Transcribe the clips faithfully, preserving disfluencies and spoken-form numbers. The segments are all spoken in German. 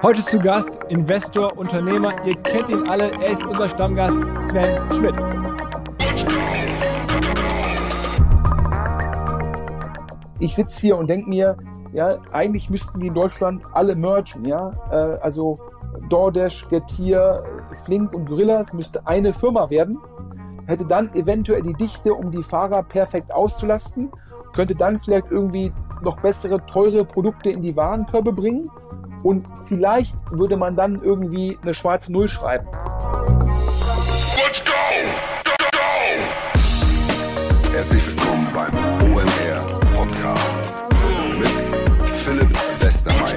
Heute zu Gast Investor, Unternehmer, ihr kennt ihn alle, er ist unser Stammgast Sven Schmidt. Ich sitze hier und denke mir, ja, eigentlich müssten die in Deutschland alle mergen, ja, äh, also DoorDash, Getir, Flink und Gorillas müsste eine Firma werden, hätte dann eventuell die Dichte, um die Fahrer perfekt auszulasten, könnte dann vielleicht irgendwie noch bessere, teure Produkte in die Warenkörbe bringen und vielleicht würde man dann irgendwie eine schwarze Null schreiben. Let's go! Go, go! Herzlich willkommen beim O M R Podcast mit Philipp Westermeier.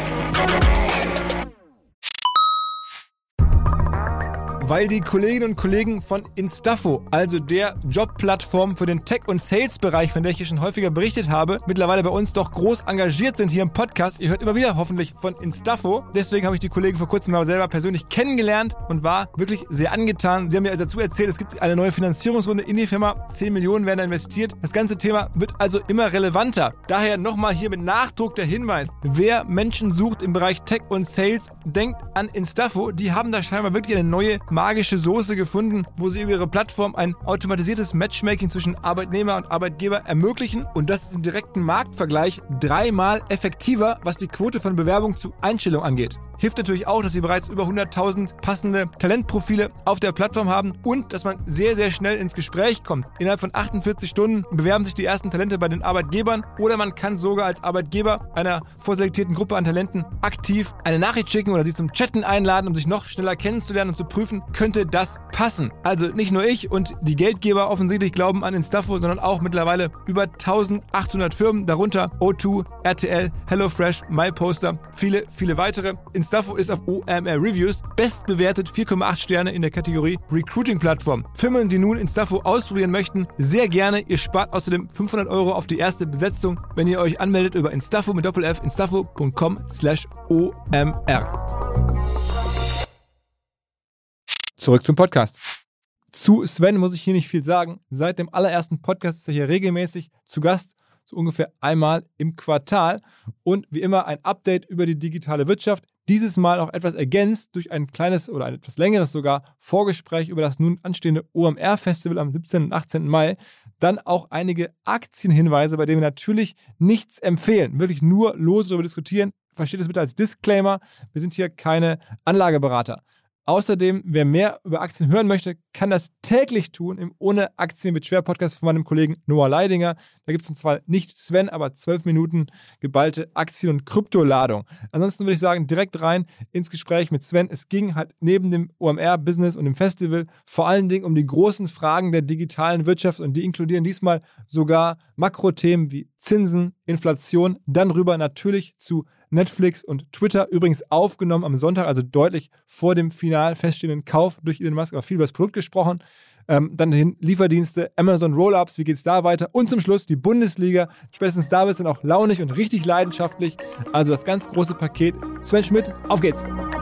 Weil die Kolleginnen und Kollegen von Instafo, also der Jobplattform für den Tech- und Sales-Bereich, von der ich hier schon häufiger berichtet habe, mittlerweile bei uns doch groß engagiert sind hier im Podcast. Ihr hört immer wieder hoffentlich von Instafo. Deswegen habe ich die Kollegen vor kurzem mal selber persönlich kennengelernt und war wirklich sehr angetan. Sie haben mir dazu erzählt, es gibt eine neue Finanzierungsrunde in die Firma. zehn Millionen werden da investiert. Das ganze Thema wird also immer relevanter. Daher nochmal hier mit Nachdruck der Hinweis. Wer Menschen sucht im Bereich Tech und Sales, denkt an Instafo. Die haben da scheinbar wirklich eine neue magische Soße gefunden, wo sie über ihre Plattform ein automatisiertes Matchmaking zwischen Arbeitnehmer und Arbeitgeber ermöglichen und das ist im direkten Marktvergleich dreimal effektiver, was die Quote von Bewerbung zu Einstellung angeht. Hilft natürlich auch, dass sie bereits über hunderttausend passende Talentprofile auf der Plattform haben und dass man sehr, sehr schnell ins Gespräch kommt. Innerhalb von achtundvierzig Stunden bewerben sich die ersten Talente bei den Arbeitgebern oder man kann sogar als Arbeitgeber einer vorselektierten Gruppe an Talenten aktiv eine Nachricht schicken oder sie zum Chatten einladen, um sich noch schneller kennenzulernen und zu prüfen, könnte das passen. Also nicht nur ich und die Geldgeber offensichtlich glauben an Instafo, sondern auch mittlerweile über eintausendachthundert Firmen, darunter O zwei, R T L, HelloFresh, MyPoster, viele, viele weitere. Instafo ist auf O M R Reviews bestbewertet, vier Komma acht Sterne in der Kategorie Recruiting-Plattform. Firmen, die nun Instafo ausprobieren möchten, sehr gerne. Ihr spart außerdem fünfhundert Euro auf die erste Besetzung, wenn ihr euch anmeldet über Instafo mit Doppel-F, instafo punkt com slash O M R. Zurück zum Podcast. Zu Sven muss ich hier nicht viel sagen. Seit dem allerersten Podcast ist er hier regelmäßig zu Gast, so ungefähr einmal im Quartal. Und wie immer ein Update über die digitale Wirtschaft. Dieses Mal auch etwas ergänzt durch ein kleines oder ein etwas längeres sogar Vorgespräch über das nun anstehende O M R-Festival am siebzehnten und achtzehnten Mai. Dann auch einige Aktienhinweise, bei denen wir natürlich nichts empfehlen. Wirklich nur lose darüber diskutieren. Versteht es bitte als Disclaimer. Wir sind hier keine Anlageberater. Außerdem, wer mehr über Aktien hören möchte, kann das täglich tun im Ohne Aktien mit Schwer Podcast von meinem Kollegen Noah Leidinger. Da gibt es zwar nicht Sven, aber zwölf Minuten geballte Aktien- und Kryptoladung. Ansonsten würde ich sagen, direkt rein ins Gespräch mit Sven. Es ging halt neben dem O M R-Business und dem Festival vor allen Dingen um die großen Fragen der digitalen Wirtschaft und die inkludieren diesmal sogar Makrothemen wie Zinsen, Inflation, dann rüber natürlich zu Netflix und Twitter, übrigens aufgenommen am Sonntag, also deutlich vor dem final feststehenden Kauf durch Elon Musk, aber viel über das Produkt gesprochen. Ähm, dann den Lieferdienste, Amazon Rollups, wie geht's da weiter? Und zum Schluss die Bundesliga. Spätestens da wird es dann auch launig und richtig leidenschaftlich. Also das ganz große Paket. Sven Schmidt, auf geht's!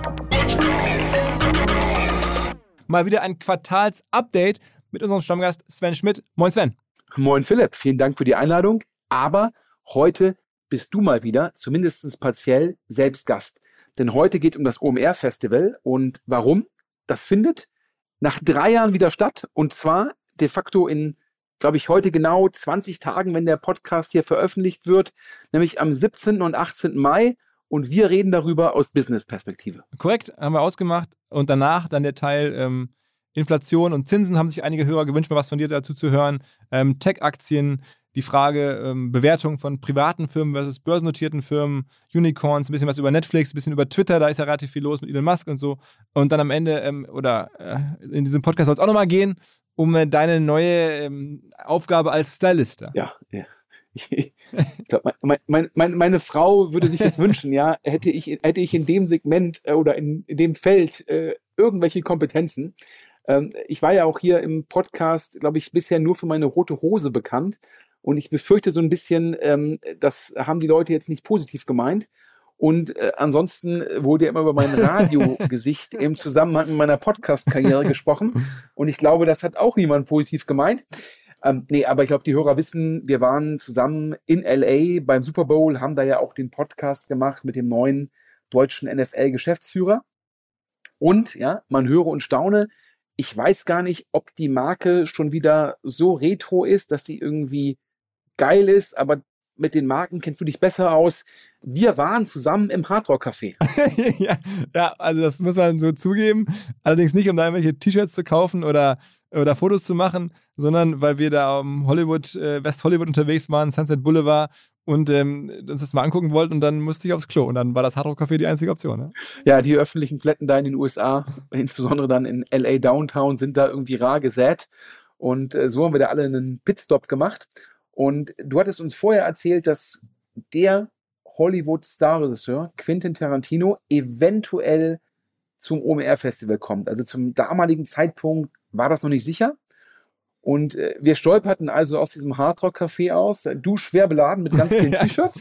Mal wieder ein Quartals-Update mit unserem Stammgast Sven Schmidt. Moin Sven. Moin Philipp, vielen Dank für die Einladung, aber heute bist du mal wieder, zumindest partiell, selbst Gast. Denn heute geht es um das O M R-Festival und warum? Das findet nach drei Jahren wieder statt und zwar de facto in, glaube ich, heute genau zwanzig Tagen, wenn der Podcast hier veröffentlicht wird, nämlich am siebzehnten und achtzehnten Mai und wir reden darüber aus Business-Perspektive. Korrekt, haben wir ausgemacht und danach dann der Teil ähm, Inflation und Zinsen, haben sich einige Hörer gewünscht, mal was von dir dazu zu hören, ähm, Tech-Aktien, die Frage ähm, Bewertung von privaten Firmen versus börsennotierten Firmen, Unicorns, ein bisschen was über Netflix, ein bisschen über Twitter, da ist ja relativ viel los mit Elon Musk und so. Und dann am Ende, ähm, oder äh, in diesem Podcast soll es auch nochmal gehen, um äh, deine neue ähm, Aufgabe als Stylist. Ja, ja. Ich glaube, mein, mein, mein, meine Frau würde sich das wünschen, ja, hätte ich, hätte ich in dem Segment äh, oder in, in dem Feld äh, irgendwelche Kompetenzen. Ähm, ich war ja auch hier im Podcast, glaube ich, bisher nur für meine rote Hose bekannt. Und ich befürchte so ein bisschen, ähm, das haben die Leute jetzt nicht positiv gemeint. Und äh, ansonsten wurde ja immer über mein Radiogesicht im Zusammenhang mit meiner Podcast-Karriere gesprochen. Und ich glaube, das hat auch niemand positiv gemeint. Ähm, nee, aber ich glaube, die Hörer wissen, wir waren zusammen in L A beim Super Bowl, haben da ja auch den Podcast gemacht mit dem neuen deutschen N F L-Geschäftsführer. Und, ja, man höre und staune, ich weiß gar nicht, ob die Marke schon wieder so retro ist, dass sie irgendwie geil ist, aber mit den Marken kennst du dich besser aus. Wir waren zusammen im Hardrock-Café. ja, ja, also das muss man so zugeben. Allerdings nicht, um da irgendwelche T-Shirts zu kaufen oder, oder Fotos zu machen, sondern weil wir da um Hollywood, äh, West Hollywood unterwegs waren, Sunset Boulevard und ähm, uns das mal angucken wollten und dann musste ich aufs Klo und dann war das Hardrock-Café die einzige Option. Ne? Ja, die öffentlichen Toiletten da in den U S A, insbesondere dann in L A Downtown, sind da irgendwie rar gesät und äh, so haben wir da alle einen Pitstop gemacht. Und du hattest uns vorher erzählt, dass der Hollywood-Star-Regisseur Quentin Tarantino eventuell zum O M R-Festival kommt. Also zum damaligen Zeitpunkt war das noch nicht sicher. Und äh, wir stolperten also aus diesem Hardrock-Café aus, du schwer beladen mit ganz vielen T-Shirts.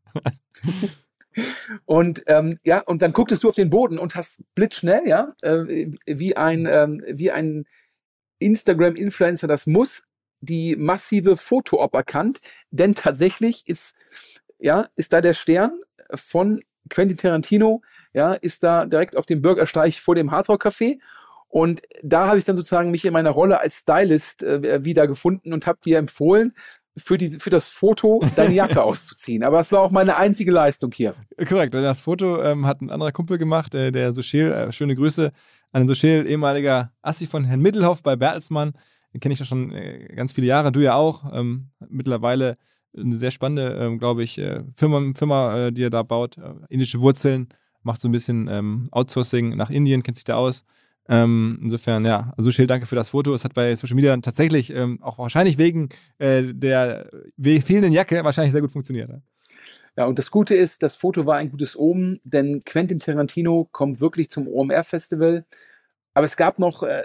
Und ähm, ja, und dann gucktest du auf den Boden und hast blitzschnell, ja, äh, wie ein ähm, wie ein Instagram-Influencer das muss, die massive Foto-Op erkannt, denn tatsächlich ist, ja, ist da der Stern von Quentin Tarantino, ja, ist da direkt auf dem Bürgersteig vor dem Hardrock-Café und da habe ich dann sozusagen mich in meiner Rolle als Stylist äh, wiedergefunden und habe dir empfohlen, für, die, für das Foto deine Jacke auszuziehen. Aber es war auch meine einzige Leistung hier. Korrekt, das Foto ähm, hat ein anderer Kumpel gemacht, äh, der Suchel, äh, schöne Grüße an den Suchel, ehemaliger Assi von Herrn Mittelhoff bei Bertelsmann. Den kenne ich ja schon äh, ganz viele Jahre, du ja auch. Ähm, mittlerweile eine sehr spannende, ähm, glaube ich, äh, Firma, Firma äh, die er da baut. Äh, indische Wurzeln, macht so ein bisschen ähm, Outsourcing nach Indien, kennt sich da aus. Ähm, insofern, ja, also Suchel, danke für das Foto. Es hat bei Social Media dann tatsächlich ähm, auch wahrscheinlich wegen äh, der fehlenden Jacke wahrscheinlich sehr gut funktioniert. Ne? Ja, und das Gute ist, das Foto war ein gutes Omen, denn Quentin Tarantino kommt wirklich zum O M R-Festival. Aber es gab noch äh,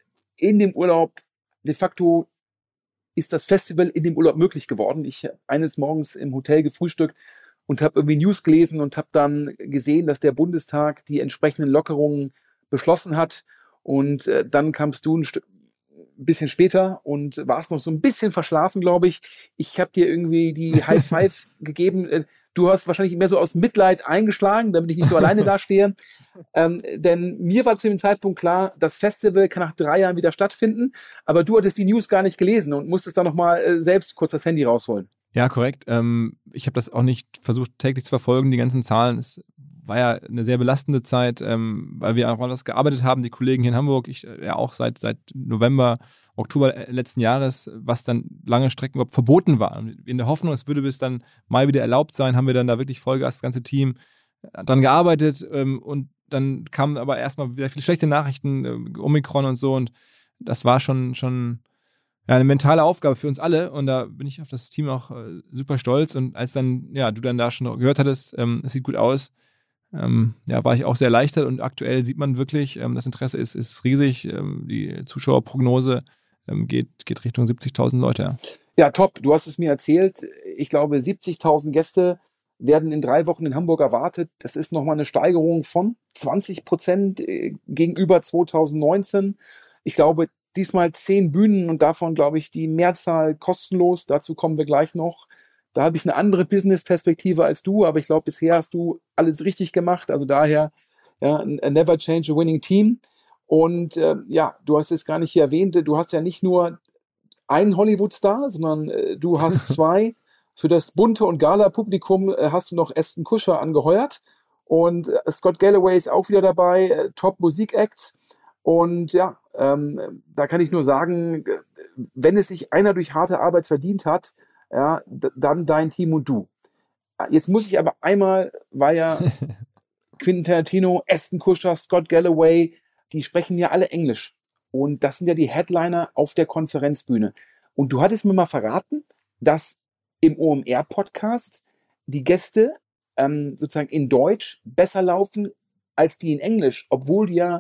in dem Urlaub de facto ist das Festival in dem Urlaub möglich geworden. Ich habe eines Morgens im Hotel gefrühstückt und habe irgendwie News gelesen und habe dann gesehen, dass der Bundestag die entsprechenden Lockerungen beschlossen hat. Und äh, dann kamst du ein Stück ein bisschen später und warst noch so ein bisschen verschlafen, glaube ich. Ich habe dir irgendwie die High Five gegeben. Du hast wahrscheinlich mehr so aus Mitleid eingeschlagen, damit ich nicht so alleine dastehe. Ähm, denn mir war zu dem Zeitpunkt klar, das Festival kann nach drei Jahren wieder stattfinden, aber du hattest die News gar nicht gelesen und musstest dann nochmal äh, selbst kurz das Handy rausholen. Ja, korrekt. Ähm, ich habe das auch nicht versucht täglich zu verfolgen, die ganzen Zahlen. Es war ja eine sehr belastende Zeit, ähm, weil wir auch anders gearbeitet haben, die Kollegen hier in Hamburg, ich äh, ja auch seit, seit November, Oktober letzten Jahres, was dann lange Strecken überhaupt verboten war. Und in der Hoffnung, es würde bis dann Mai wieder erlaubt sein, haben wir dann da wirklich Vollgas, das ganze Team, dran gearbeitet ähm, und dann kamen aber erstmal wieder viele schlechte Nachrichten, äh, Omikron und so und das war schon, schon ja, eine mentale Aufgabe für uns alle und da bin ich auf das Team auch äh, super stolz und als dann, ja, du dann da schon gehört hattest, ähm, es sieht gut aus, ähm, ja, war ich auch sehr erleichtert und aktuell sieht man wirklich, ähm, das Interesse ist, ist riesig, ähm, die Zuschauerprognose ähm, geht, geht Richtung siebzigtausend Leute. Ja. Ja, top, du hast es mir erzählt, ich glaube siebzigtausend Gäste werden in drei Wochen in Hamburg erwartet. Das ist nochmal eine Steigerung von zwanzig Prozent gegenüber zweitausendneunzehn. Ich glaube, diesmal zehn Bühnen und davon, glaube ich, die Mehrzahl kostenlos. Dazu kommen wir gleich noch. Da habe ich eine andere Business-Perspektive als du, aber ich glaube, bisher hast du alles richtig gemacht. Also daher, ja, a never change a winning team. Und äh, ja, du hast es gar nicht hier erwähnt, du hast ja nicht nur einen Hollywood-Star, sondern äh, du hast zwei. Für das bunte und Gala-Publikum äh, hast du noch Ashton Kutcher angeheuert. Und äh, Scott Galloway ist auch wieder dabei, äh, Top-Musik-Acts. Und ja, ähm, da kann ich nur sagen, wenn es sich einer durch harte Arbeit verdient hat, ja, d- dann dein Team und du. Jetzt muss ich aber einmal, weil ja Quentin Tarantino, Ashton Kutcher, Scott Galloway, die sprechen ja alle Englisch. Und das sind ja die Headliner auf der Konferenzbühne. Und du hattest mir mal verraten, dass im O M R-Podcast die Gäste ähm, sozusagen in Deutsch besser laufen als die in Englisch, obwohl ja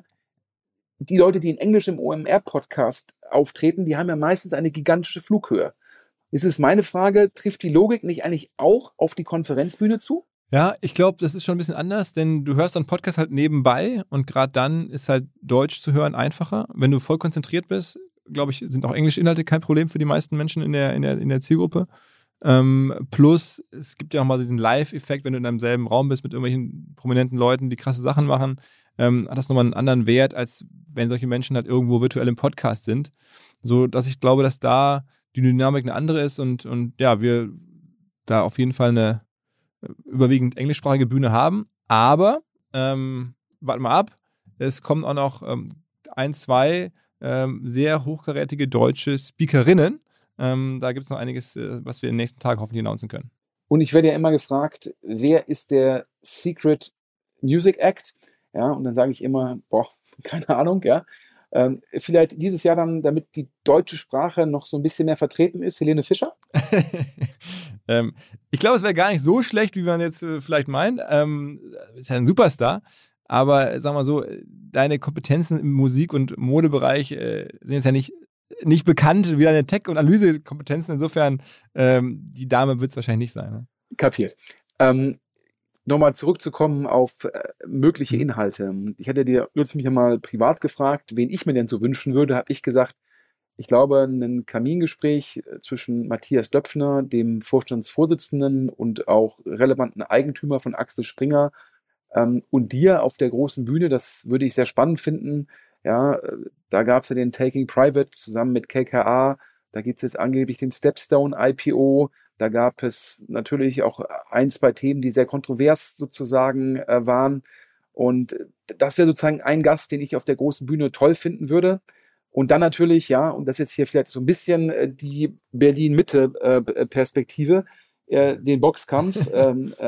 die Leute, die in Englisch im O M R-Podcast auftreten, die haben ja meistens eine gigantische Flughöhe. Jetzt ist meine Frage, trifft die Logik nicht eigentlich auch auf die Konferenzbühne zu? Ja, ich glaube, das ist schon ein bisschen anders, denn du hörst dann Podcast halt nebenbei und gerade dann ist halt Deutsch zu hören einfacher. Wenn du voll konzentriert bist, glaube ich, sind auch englische Inhalte kein Problem für die meisten Menschen in der, in der, in der Zielgruppe. Ähm, plus, es gibt ja auch mal diesen Live-Effekt, wenn du in einem selben Raum bist mit irgendwelchen prominenten Leuten, die krasse Sachen machen, ähm, hat das nochmal einen anderen Wert, als wenn solche Menschen halt irgendwo virtuell im Podcast sind. So, dass ich glaube, dass da die Dynamik eine andere ist und, und ja, wir da auf jeden Fall eine überwiegend englischsprachige Bühne haben. Aber, ähm, warten wir ab, es kommen auch noch ähm, ein, zwei ähm, sehr hochkarätige deutsche Speakerinnen. Ähm, da gibt es noch einiges, äh, was wir in den nächsten Tagen hoffentlich announcen können. Und ich werde ja immer gefragt, wer ist der Secret Music Act? Ja, und dann sage ich immer, boah, keine Ahnung, ja. Ähm, vielleicht dieses Jahr dann, damit die deutsche Sprache noch so ein bisschen mehr vertreten ist, Helene Fischer? ähm, ich glaube, es wäre gar nicht so schlecht, wie man jetzt äh, vielleicht meint. Ähm, ist ja ein Superstar. Aber sag mal so, deine Kompetenzen im Musik- und Modebereich äh, sind jetzt ja nicht, nicht bekannt wie deine Tech- und Analysekompetenzen. Insofern, ähm, die Dame wird es wahrscheinlich nicht sein. Ne? Kapiert. Ähm, Nochmal zurückzukommen auf äh, mögliche Inhalte. Ich hatte dir kürzlich mich mal privat gefragt, wen ich mir denn so wünschen würde, habe ich gesagt, ich glaube, ein Kamingespräch zwischen Matthias Döpfner, dem Vorstandsvorsitzenden und auch relevanten Eigentümer von Axel Springer, ähm, und dir auf der großen Bühne, das würde ich sehr spannend finden. Ja, da gab es ja den Taking Private zusammen mit K K A, da gibt es jetzt angeblich den Stepstone I P O. Da gab es natürlich auch ein, zwei Themen, die sehr kontrovers sozusagen äh, waren. Und das wäre sozusagen ein Gast, den ich auf der großen Bühne toll finden würde. Und dann natürlich, ja, und das ist jetzt hier vielleicht so ein bisschen äh, die Berlin-Mitte-Perspektive, äh, äh, den Boxkampf, ähm, äh,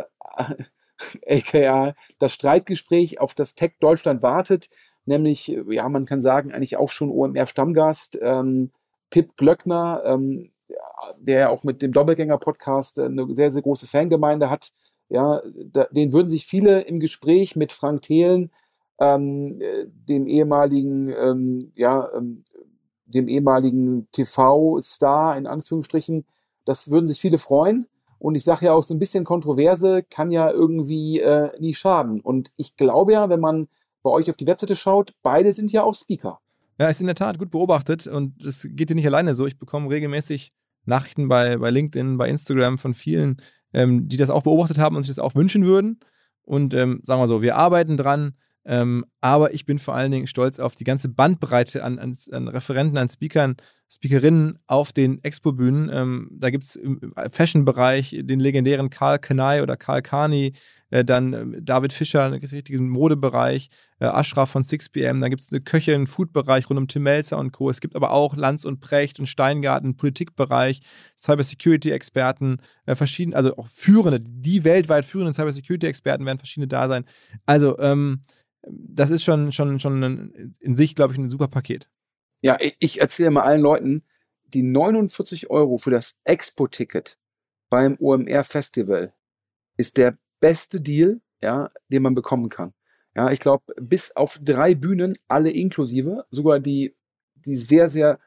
aka das Streitgespräch, auf das Tech Deutschland wartet, nämlich, ja, man kann sagen, eigentlich auch schon O M R-Stammgast, ähm, Pip Glöckner, ähm, der ja auch mit dem Doppelgänger-Podcast eine sehr, sehr große Fangemeinde hat. Ja, da, den würden sich viele im Gespräch mit Frank Thelen, ähm, dem ehemaligen, ähm, ja, ähm, dem ehemaligen T V-Star in Anführungsstrichen, das würden sich viele freuen. Und ich sage ja auch, so ein bisschen Kontroverse kann ja irgendwie äh, nie schaden. Und ich glaube ja, wenn man bei euch auf die Webseite schaut, beide sind ja auch Speaker. Ja, ist in der Tat gut beobachtet und es geht dir nicht alleine so. Ich bekomme regelmäßig Nachrichten bei, bei LinkedIn, bei Instagram von vielen, ähm, die das auch beobachtet haben und sich das auch wünschen würden. Und ähm, sagen wir so, wir arbeiten dran, ähm, aber ich bin vor allen Dingen stolz auf die ganze Bandbreite an, an, an Referenten, an Speakern, Speakerinnen auf den Expo-Bühnen. Ähm, da gibt es im Fashion-Bereich den legendären Karl Kanai oder Karl Kani, äh, dann äh, David Fischer, einen richtigen Modebereich, äh, Ashraf von six P M, dann gibt es eine Köche im Food-Bereich rund um Tim Melzer und Co. Es gibt aber auch Lanz und Precht und Steingarten, Politikbereich, Cybersecurity-Experten, äh, verschiedene, also auch führende, die weltweit führenden Cybersecurity-Experten werden verschiedene da sein. Also, ähm, das ist schon, schon, schon ein, in sich, glaube ich, ein super Paket. Ja, ich erzähle mal allen Leuten, die neunundvierzig Euro für das Expo-Ticket beim O M R-Festival ist der beste Deal, ja, den man bekommen kann. Ja, ich glaube, bis auf drei Bühnen, alle inklusive, sogar die, die sehr, sehr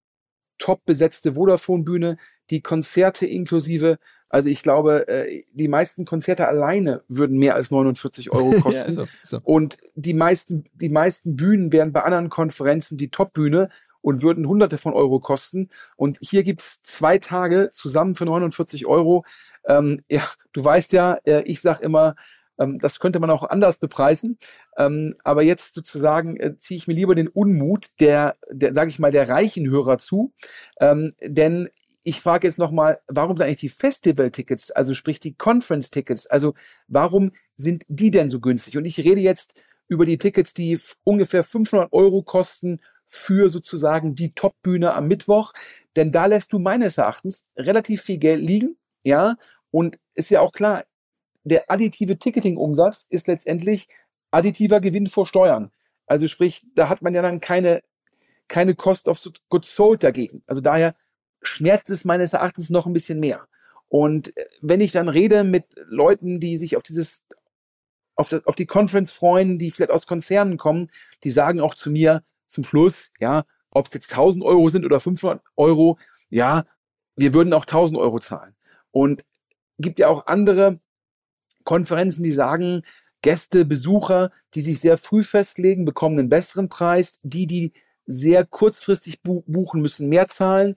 top besetzte Vodafone-Bühne, die Konzerte inklusive. Also ich glaube, die meisten Konzerte alleine würden mehr als neunundvierzig Euro kosten. Ja, ist so, ist so. Und die meisten, die meisten Bühnen wären bei anderen Konferenzen die Top-Bühne und würden Hunderte von Euro kosten. Und hier gibt's zwei Tage zusammen für neunundvierzig Euro. Ähm, ja, du weißt ja, ich sag immer, ähm, das könnte man auch anders bepreisen. Ähm, aber jetzt sozusagen äh, ziehe ich mir lieber den Unmut der, der sage ich mal, der reichen Hörer zu. Ähm, denn ich frage jetzt nochmal, warum sind eigentlich die Festival-Tickets, also sprich die Conference-Tickets, also warum sind die denn so günstig? Und ich rede jetzt über die Tickets, die f- ungefähr fünfhundert Euro kosten für sozusagen die Top-Bühne am Mittwoch, denn da lässt du meines Erachtens relativ viel Geld liegen, ja, und ist ja auch klar, der additive Ticketing-Umsatz ist letztendlich additiver Gewinn vor Steuern. Also sprich, da hat man ja dann keine, keine Cost of Goods Sold dagegen. Also daher schmerzt es meines Erachtens noch ein bisschen mehr. Und wenn ich dann rede mit Leuten, die sich auf dieses, auf, das, auf die Conference freuen, die vielleicht aus Konzernen kommen, die sagen auch zu mir zum Schluss, ja, ob es jetzt tausend Euro sind oder fünfhundert Euro, ja, wir würden auch tausend Euro zahlen. Und gibt ja auch andere Konferenzen, die sagen, Gäste, Besucher, die sich sehr früh festlegen, bekommen einen besseren Preis. Die, die sehr kurzfristig buchen, müssen mehr zahlen.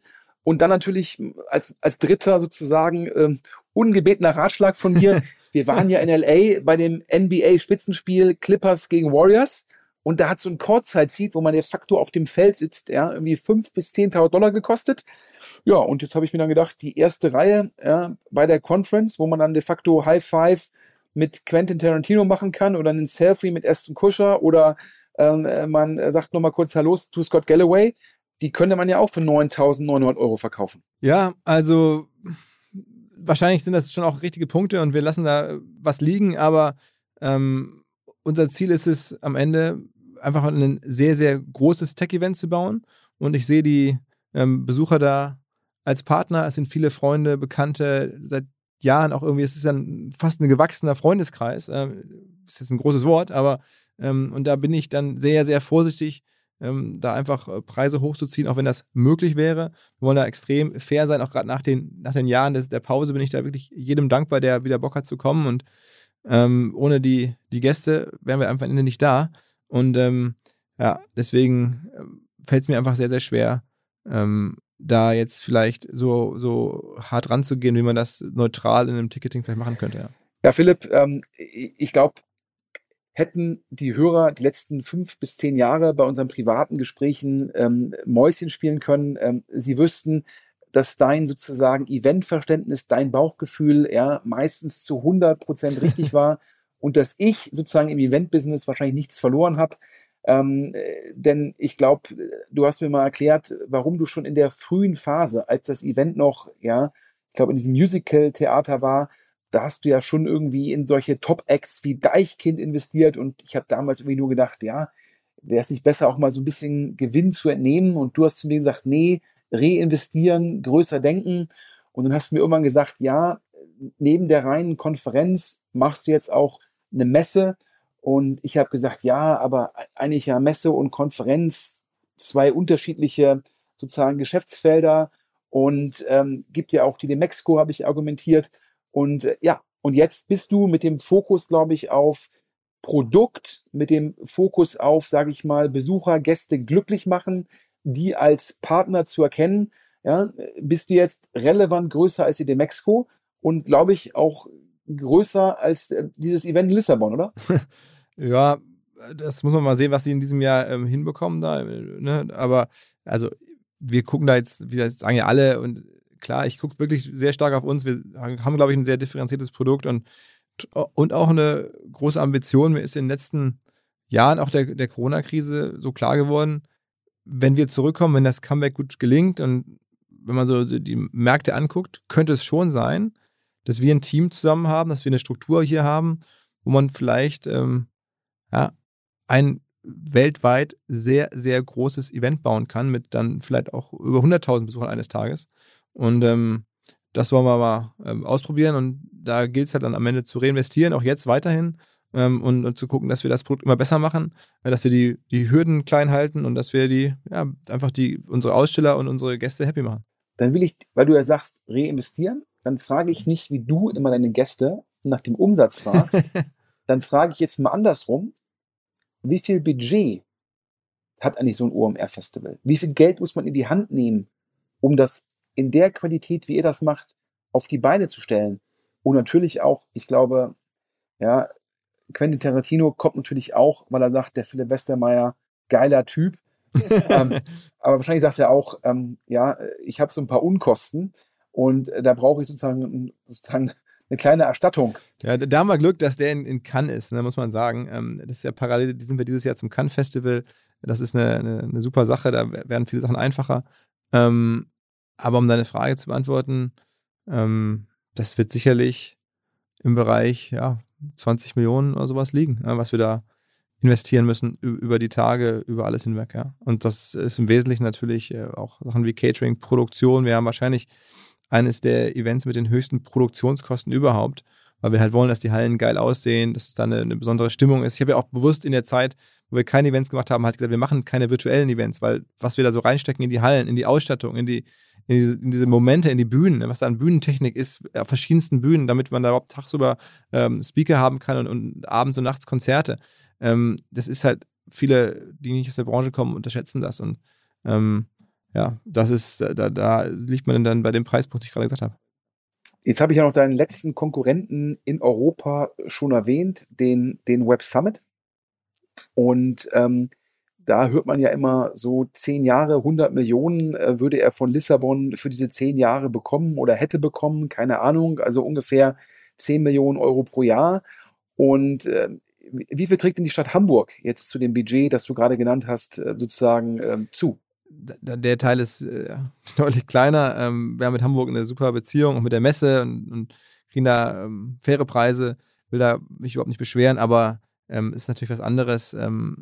und dann natürlich als, als dritter sozusagen ähm, ungebetener Ratschlag von mir. Wir waren ja in L A bei dem N B A-Spitzenspiel Clippers gegen Warriors und da hat so ein Courtside-Seat, wo man de facto auf dem Feld sitzt, ja, irgendwie fünf bis zehntausend Dollar gekostet. Ja, und jetzt habe ich mir dann gedacht, die erste Reihe ja, bei der Conference, wo man dann de facto High Five mit Quentin Tarantino machen kann oder einen Selfie mit Ashton Kutcher oder ähm, man sagt nochmal kurz Hallo zu Scott Galloway, die könnte man ja auch für neuntausendneunhundert Euro verkaufen. Ja, also wahrscheinlich sind das schon auch richtige Punkte und wir lassen da was liegen, aber ähm, unser Ziel ist es am Ende einfach ein sehr, sehr großes Tech-Event zu bauen und ich sehe die ähm, Besucher da als Partner, es sind viele Freunde, Bekannte, seit Jahren auch irgendwie, es ist dann fast ein gewachsener Freundeskreis, ähm, ist jetzt ein großes Wort, aber ähm, und da bin ich dann sehr, sehr vorsichtig, ähm, da einfach äh, Preise hochzuziehen, auch wenn das möglich wäre. Wir wollen da extrem fair sein, auch gerade nach den, nach den Jahren des, der Pause bin ich da wirklich jedem dankbar, der wieder Bock hat zu kommen und ähm, ohne die, die Gäste wären wir einfach am Ende nicht da und ähm, ja, deswegen fällt es mir einfach sehr, sehr schwer, ähm, da jetzt vielleicht so, so hart ranzugehen, wie man das neutral in einem Ticketing vielleicht machen könnte. Ja, ja Philipp, ähm, ich glaube, hätten die Hörer die letzten fünf bis zehn Jahre bei unseren privaten Gesprächen ähm, Mäuschen spielen können, ähm, sie wüssten, dass dein sozusagen Eventverständnis, dein Bauchgefühl ja meistens zu hundert Prozent richtig war und dass ich sozusagen im Eventbusiness wahrscheinlich nichts verloren habe. Ähm, denn ich glaube, du hast mir mal erklärt, warum du schon in der frühen Phase, als das Event noch, ja, ich glaube in diesem Musical-Theater war, da hast du ja schon irgendwie in solche Top-Acts wie Deichkind investiert und ich habe damals irgendwie nur gedacht, ja, wäre es nicht besser, auch mal so ein bisschen Gewinn zu entnehmen und du hast zu mir gesagt, nee, reinvestieren, größer denken und dann hast du mir irgendwann gesagt, ja, neben der reinen Konferenz machst du jetzt auch eine Messe. Und ich habe gesagt, ja, aber eigentlich ja Messe und Konferenz, zwei unterschiedliche sozusagen Geschäftsfelder und ähm, gibt ja auch die Demexco, habe ich argumentiert. Und äh, ja, und jetzt bist du mit dem Fokus, glaube ich, auf Produkt, mit dem Fokus auf, sage ich mal, Besucher, Gäste glücklich machen, die als Partner zu erkennen. Ja, bist du jetzt relevant größer als die Demexco und, glaube ich, auch größer als äh, dieses Event in Lissabon, oder? Ja, das muss man mal sehen, was sie in diesem Jahr ähm, hinbekommen da. Ne? Aber also wir gucken da jetzt, wie das sagen ja alle und klar, ich gucke wirklich sehr stark auf uns. Wir haben, glaube ich, ein sehr differenziertes Produkt und, und auch eine große Ambition. Mir ist in den letzten Jahren auch der, der Corona-Krise so klar geworden, wenn wir zurückkommen, wenn das Comeback gut gelingt und wenn man so die Märkte anguckt, könnte es schon sein, dass wir ein Team zusammen haben, dass wir eine Struktur hier haben, wo man vielleicht ähm, ja, ein weltweit sehr, sehr großes Event bauen kann, mit dann vielleicht auch über hunderttausend Besuchern eines Tages. Und ähm, das wollen wir mal ähm, ausprobieren und da gilt es halt dann am Ende zu reinvestieren, auch jetzt weiterhin ähm, und, und zu gucken, dass wir das Produkt immer besser machen, äh, dass wir die, die Hürden klein halten und dass wir die, ja, einfach die, unsere Aussteller und unsere Gäste happy machen. Dann will ich, weil du ja sagst, reinvestieren, dann frage ich nicht, wie du immer deine Gäste nach dem Umsatz fragst, dann frage ich jetzt mal andersrum, wie viel Budget hat eigentlich so ein O M R-Festival? Wie viel Geld muss man in die Hand nehmen, um das in der Qualität, wie ihr das macht, auf die Beine zu stellen? Und natürlich auch, ich glaube, ja, Quentin Tarantino kommt natürlich auch, weil er sagt, der Philipp Westermeier, geiler Typ. ähm, aber wahrscheinlich sagt er auch, ähm, ja, ich habe so ein paar Unkosten und äh, da brauche ich sozusagen, sozusagen eine kleine Erstattung. Ja, da haben wir Glück, dass der in, in Cannes ist, ne, muss man sagen. Ähm, das ist ja parallel, die sind wir dieses Jahr zum Cannes Festival. Das ist eine, eine, eine super Sache, da werden viele Sachen einfacher. Ähm, aber um deine Frage zu beantworten, ähm, das wird sicherlich im Bereich ja, zwanzig Millionen oder sowas liegen, ja, was wir da investieren müssen über die Tage, über alles hinweg. Ja. Und das ist im Wesentlichen natürlich auch Sachen wie Catering, Produktion. Wir haben wahrscheinlich eines der Events mit den höchsten Produktionskosten überhaupt, weil wir halt wollen, dass die Hallen geil aussehen, dass es da eine, eine besondere Stimmung ist. Ich habe ja auch bewusst in der Zeit, wo wir keine Events gemacht haben, halt gesagt, wir machen keine virtuellen Events, weil was wir da so reinstecken in die Hallen, in die Ausstattung, in die in diese, in diese Momente, in die Bühnen, was da an Bühnentechnik ist, auf verschiedensten Bühnen, damit man da überhaupt tagsüber ähm, Speaker haben kann und, und abends und nachts Konzerte. Ähm, das ist halt, viele, die nicht aus der Branche kommen, unterschätzen das und ähm, ja, das ist, da, da liegt man dann bei dem Preispunkt, den ich gerade gesagt habe. Jetzt habe ich ja noch deinen letzten Konkurrenten in Europa schon erwähnt, den, den Web Summit. Und ähm, da hört man ja immer so zehn Jahre, hundert Millionen äh, würde er von Lissabon für diese zehn Jahre bekommen oder hätte bekommen, keine Ahnung, also ungefähr zehn Millionen Euro pro Jahr. Und äh, wie viel trägt denn die Stadt Hamburg jetzt zu dem Budget, das du gerade genannt hast, äh, sozusagen äh, zu? Der, der Teil ist äh, deutlich kleiner. Ähm, wir haben mit Hamburg eine super Beziehung, auch mit der Messe und, und kriegen da ähm, faire Preise. Will da mich überhaupt nicht beschweren, aber ähm, ist natürlich was anderes. Ähm,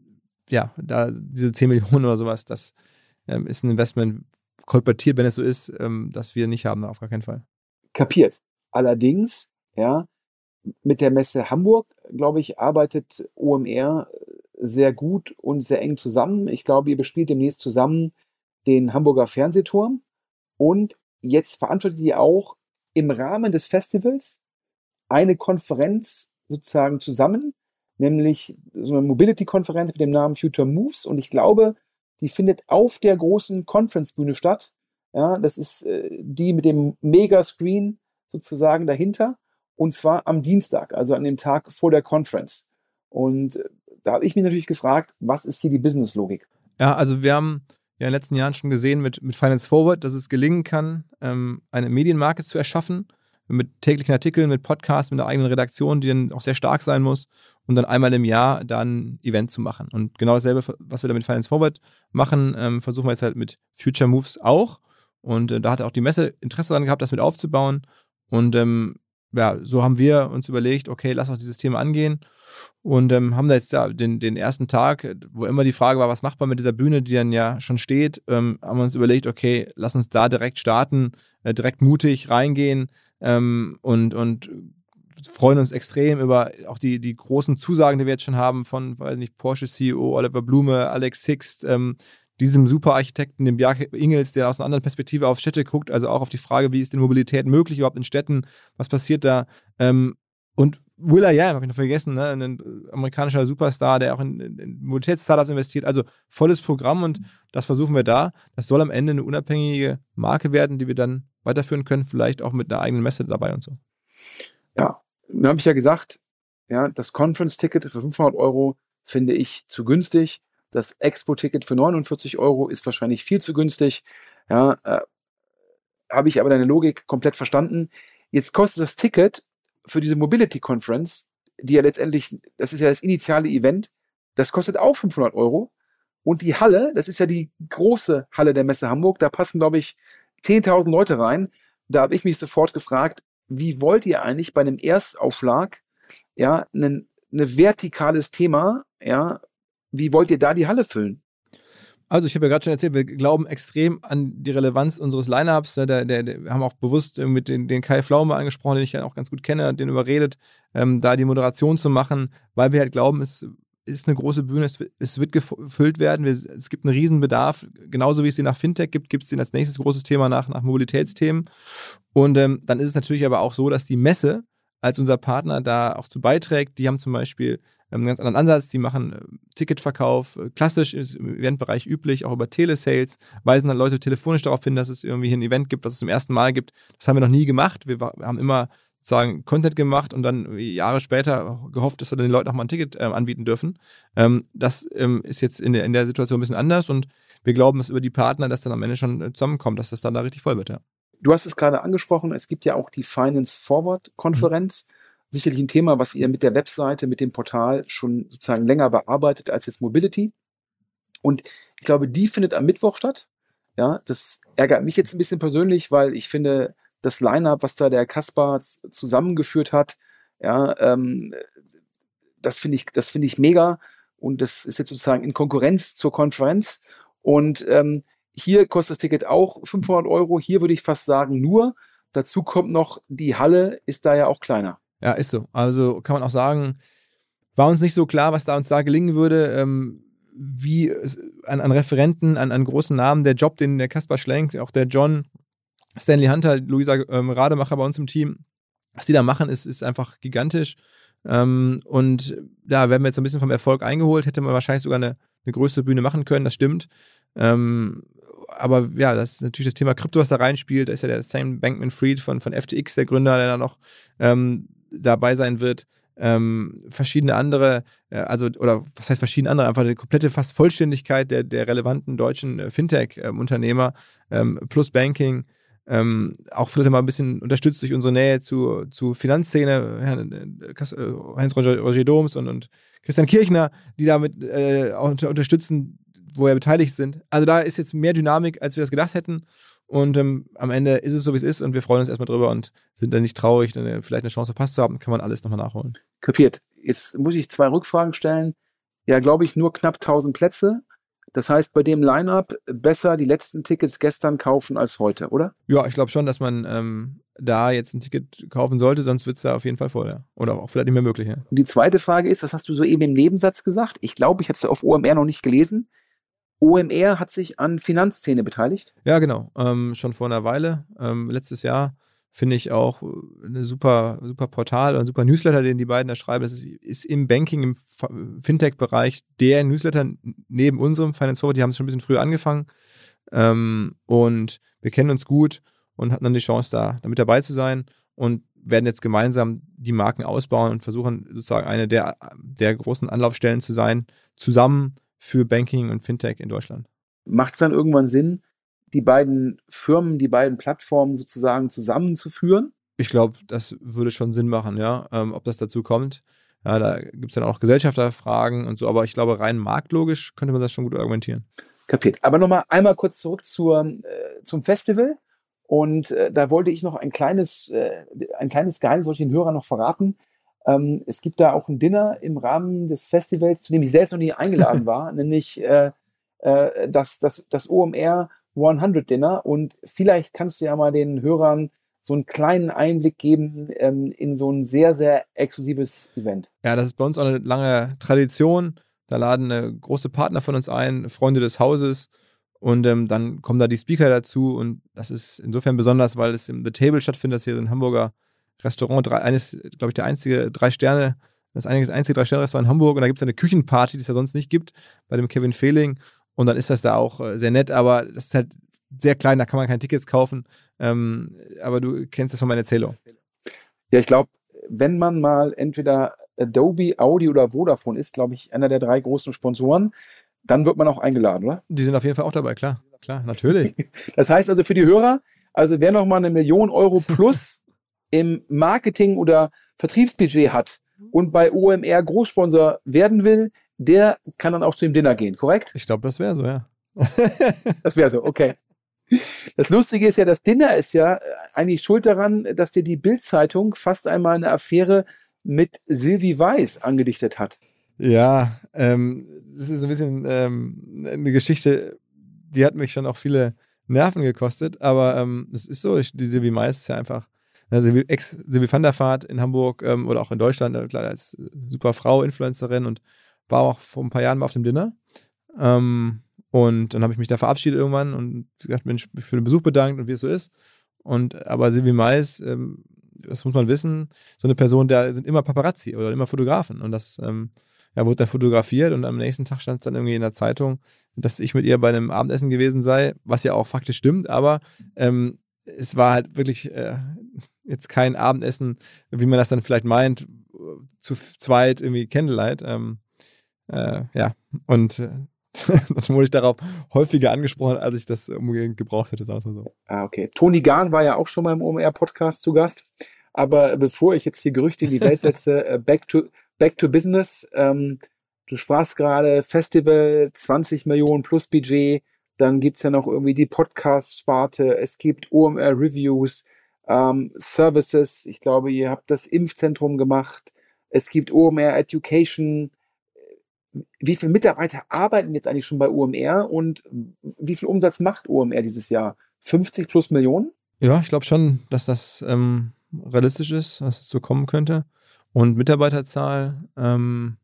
ja, da diese zehn Millionen oder sowas, das ähm, ist ein Investment, kolportiert, wenn es so ist, ähm, das wir nicht haben, auf gar keinen Fall. Kapiert. Allerdings, ja, mit der Messe Hamburg, glaube ich, arbeitet O M R sehr gut und sehr eng zusammen. Ich glaube, ihr bespielt demnächst zusammen den Hamburger Fernsehturm und jetzt veranstaltet ihr auch im Rahmen des Festivals eine Konferenz sozusagen zusammen, nämlich so eine Mobility-Konferenz mit dem Namen Future Moves, und ich glaube, die findet auf der großen Conference-Bühne statt. Ja, das ist äh, die mit dem Megascreen sozusagen dahinter, und zwar am Dienstag, also an dem Tag vor der Conference. Und äh, da habe ich mich natürlich gefragt, was ist hier die Business-Logik? Ja, also wir haben ja in den letzten Jahren schon gesehen mit, mit Finance Forward, dass es gelingen kann, ähm, eine Medienmarke zu erschaffen, mit täglichen Artikeln, mit Podcasts, mit einer eigenen Redaktion, die dann auch sehr stark sein muss, und dann einmal im Jahr dann ein Event zu machen. Und genau dasselbe, was wir da mit Finance Forward machen, ähm, versuchen wir jetzt halt mit Future Moves auch. Und äh, da hat auch die Messe Interesse daran gehabt, das mit aufzubauen. Und ähm, ja, so haben wir uns überlegt, okay, lass uns dieses Thema angehen. Und ähm, haben da jetzt ja den, den ersten Tag, wo immer die Frage war, was macht man mit dieser Bühne, die dann ja schon steht, ähm, haben wir uns überlegt, okay, lass uns da direkt starten, äh, direkt mutig reingehen, ähm, und, und freuen uns extrem über auch die, die großen Zusagen, die wir jetzt schon haben von, weiß nicht, Porsche C E O Oliver Blume, Alex Sixt, ähm, diesem Superarchitekten, dem Bjarke Ingels, der aus einer anderen Perspektive auf Städte guckt, also auch auf die Frage, wie ist denn Mobilität möglich überhaupt in Städten, was passiert da, ähm, und will.i.am, habe ich noch vergessen, ne? Ein amerikanischer Superstar, der auch in, in Mobilitätsstartups investiert, also volles Programm, und das versuchen wir da. Das soll am Ende eine unabhängige Marke werden, die wir dann weiterführen können, vielleicht auch mit einer eigenen Messe dabei und so. Ja, dann habe ich ja gesagt, ja, das Conference-Ticket für fünfhundert Euro finde ich zu günstig. Das Expo-Ticket für neunundvierzig Euro ist wahrscheinlich viel zu günstig. Ja, äh, habe ich aber deine Logik komplett verstanden. Jetzt kostet das Ticket für diese Mobility Conference, die ja letztendlich, das ist ja das initiale Event, das kostet auch fünfhundert Euro. Und die Halle, das ist ja die große Halle der Messe Hamburg, da passen, glaube ich, zehntausend Leute rein. Da habe ich mich sofort gefragt, wie wollt ihr eigentlich bei einem Erstaufschlag, ja, ein eine vertikales Thema, ja, wie wollt ihr da die Halle füllen? Also ich habe ja gerade schon erzählt, wir glauben extrem an die Relevanz unseres Lineups. Ne? Der, der, der, wir haben auch bewusst mit den, den Kai Pflaume angesprochen, den ich ja auch ganz gut kenne, den überredet, ähm, da die Moderation zu machen, weil wir halt glauben, es ist eine große Bühne, es, es wird gefüllt werden, wir, es gibt einen Riesenbedarf, genauso wie es den nach Fintech gibt, gibt es den als nächstes großes Thema nach, nach Mobilitätsthemen. Und ähm, dann ist es natürlich aber auch so, dass die Messe als unser Partner da auch zu beiträgt. Die haben zum Beispiel einen ganz anderen Ansatz, die machen äh, Ticketverkauf, äh, klassisch ist im Eventbereich üblich, auch über Telesales, weisen dann Leute telefonisch darauf hin, dass es irgendwie hier ein Event gibt, was es zum ersten Mal gibt. Das haben wir noch nie gemacht. Wir, wir haben immer sozusagen Content gemacht und dann Jahre später gehofft, dass wir den Leuten auch mal ein Ticket äh, anbieten dürfen. Ähm, das ähm, ist jetzt in der, in der Situation ein bisschen anders, und wir glauben, dass über die Partner das dann am Ende schon äh, zusammenkommt, dass das dann da richtig voll wird. Ja. Du hast es gerade angesprochen, es gibt ja auch die Finance Forward Konferenz. Mhm. Sicherlich ein Thema, was ihr mit der Webseite, mit dem Portal schon sozusagen länger bearbeitet als jetzt Mobility. Und ich glaube, die findet am Mittwoch statt. Ja, das ärgert mich jetzt ein bisschen persönlich, weil ich finde, das Line-Up, was da der Kaspar zusammengeführt hat, ja, ähm, das finde ich, das finde ich mega. Und das ist jetzt sozusagen in Konkurrenz zur Konferenz. Und ähm, hier kostet das Ticket auch fünfhundert Euro. Hier würde ich fast sagen nur. Dazu kommt noch, die Halle ist da ja auch kleiner. Ja, ist so. Also kann man auch sagen, war uns nicht so klar, was da uns da gelingen würde, ähm, wie an, an Referenten, an, an großen Namen, der Job, den der Kaspar schlenkt, auch der John, Stanley Hunter, Luisa ähm, Rademacher bei uns im Team, was die da machen, ist, ist einfach gigantisch. Ähm, und da werden wir jetzt ein bisschen vom Erfolg eingeholt, hätte man wahrscheinlich sogar eine, eine größere Bühne machen können, das stimmt. Ähm, aber ja, das ist natürlich das Thema Krypto, was da reinspielt. Da ist ja der Sam Bankman-Fried von, von F T X, der Gründer, der da noch ähm, dabei sein wird. Ähm, verschiedene andere, äh, also, oder was heißt verschiedene andere, einfach eine komplette fast Vollständigkeit der, der relevanten deutschen äh, Fintech-Unternehmer ähm, plus Banking. Ähm, auch vielleicht mal ein bisschen unterstützt durch unsere Nähe zu, zu Finanzszene, Heinz-Roger Roger Doms und, und Christian Kirchner, die damit äh, auch unter, unterstützen, wo wir beteiligt sind. Also da ist jetzt mehr Dynamik, als wir das gedacht hätten. Und ähm, am Ende ist es so, wie es ist und wir freuen uns erstmal drüber und sind dann nicht traurig, dann vielleicht eine Chance verpasst zu haben, kann man alles nochmal nachholen. Kapiert. Jetzt muss ich zwei Rückfragen stellen. Ja, glaube ich, nur knapp tausend Plätze. Das heißt, bei dem Line-Up besser die letzten Tickets gestern kaufen als heute, oder? Ja, ich glaube schon, dass man ähm, da jetzt ein Ticket kaufen sollte, sonst wird es da auf jeden Fall voll, ja. Oder auch vielleicht nicht mehr möglich, ja. Und die zweite Frage ist, das hast du soeben im Nebensatz gesagt, ich glaube, ich hatte es auf O M R noch nicht gelesen. O M R hat sich an Finanzszene beteiligt? Ja, genau. Ähm, schon vor einer Weile. Ähm, letztes Jahr finde ich auch eine super, super Portal und ein super Newsletter, den die beiden da schreiben. Das ist, ist im Banking, im Fintech-Bereich der Newsletter neben unserem Finance Forward. Die haben es schon ein bisschen früher angefangen. Ähm, und wir kennen uns gut und hatten dann die Chance, da, da mit dabei zu sein und werden jetzt gemeinsam die Marken ausbauen und versuchen, sozusagen eine der, der großen Anlaufstellen zu sein, zusammen für Banking und Fintech in Deutschland. Macht es dann irgendwann Sinn, die beiden Firmen, die beiden Plattformen sozusagen zusammenzuführen? Ich glaube, das würde schon Sinn machen, ja. Ähm, ob das dazu kommt, ja, da gibt es dann auch Gesellschafterfragen und so, aber ich glaube, rein marktlogisch könnte man das schon gut argumentieren. Kapiert. Aber nochmal einmal kurz zurück zur, äh, zum Festival. Und äh, da wollte ich noch ein kleines, äh, ein kleines Geheimnis, soll ich den Hörern noch verraten. Ähm, es gibt da auch ein Dinner im Rahmen des Festivals, zu dem ich selbst noch nie eingeladen war, nämlich äh, äh, das, das, das O M R hundert Dinner. Und vielleicht kannst du ja mal den Hörern so einen kleinen Einblick geben ähm, in so ein sehr, sehr exklusives Event. Ja, das ist bei uns auch eine lange Tradition. Da laden äh, große Partner von uns ein, Freunde des Hauses. Und ähm, dann kommen da die Speaker dazu. Und das ist insofern besonders, weil es im The Table stattfindet. Das ist hier ein Hamburger Restaurant, drei, eines, glaube ich, der einzige drei Sterne, das einzige drei Sterne Restaurant in Hamburg. Und da gibt es eine Küchenparty, die es ja sonst nicht gibt, bei dem Kevin Fehling. Und dann ist das da auch äh, sehr nett, aber das ist halt sehr klein, da kann man keine Tickets kaufen. Ähm, aber du kennst das von meiner Erzählung. Ja, ich glaube, wenn man mal entweder Adobe, Audi oder Vodafone ist, glaube ich, einer der drei großen Sponsoren, dann wird man auch eingeladen, oder? Die sind auf jeden Fall auch dabei, klar. Klar, natürlich. Das heißt also für die Hörer, also wer noch mal eine Million Euro plus im Marketing- oder Vertriebsbudget hat und bei O M R Großsponsor werden will, der kann dann auch zu dem Dinner gehen, korrekt? Ich glaube, das wäre so, ja. Das wäre so, okay. Das Lustige ist ja, das Dinner ist ja eigentlich schuld daran, dass dir die Bild-Zeitung fast einmal eine Affäre mit Sylvie Weiß angedichtet hat. Ja, ähm, das ist ein bisschen ähm, eine Geschichte, die hat mich schon auch viele Nerven gekostet, aber ähm, es ist so, ich, die Sylvie Mais ist ja einfach, also Ex-Sylvie van der Vaart in Hamburg ähm, oder auch in Deutschland, äh, klar, als super Frau, Influencerin und war auch vor ein paar Jahren mal auf dem Dinner. Ähm, und dann habe ich mich da verabschiedet irgendwann und gesagt, Mensch, für den Besuch bedankt und wie es so ist. Und aber Sylvie Mais, ähm, das muss man wissen, so eine Person, da sind immer Paparazzi oder immer Fotografen und das ähm, ja, wurde dann fotografiert und am nächsten Tag stand es dann irgendwie in der Zeitung, dass ich mit ihr bei einem Abendessen gewesen sei, was ja auch faktisch stimmt, aber ähm, es war halt wirklich äh, jetzt kein Abendessen, wie man das dann vielleicht meint, zu zweit irgendwie Candlelight. Ähm, äh, ja, und äh, dann wurde ich darauf häufiger angesprochen, als ich das unbedingt gebraucht hätte, sagen wir mal so. Ah, okay. Toni Gahn war ja auch schon mal im O M R-Podcast zu Gast, aber bevor ich jetzt hier Gerüchte in die Welt setze, back to Back to Business. Ähm, du sprachst gerade Festival, zwanzig Millionen plus Budget. Dann gibt es ja noch irgendwie die Podcast-Sparte. Es gibt O M R-Reviews, ähm, Services. Ich glaube, ihr habt das Impfzentrum gemacht. Es gibt O M R-Education. Wie viele Mitarbeiter arbeiten jetzt eigentlich schon bei O M R und wie viel Umsatz macht O M R dieses Jahr? fünfzig plus Millionen? Ja, ich glaube schon, dass das ähm, realistisch ist, dass es so kommen könnte. Und Mitarbeiterzahl, ähm,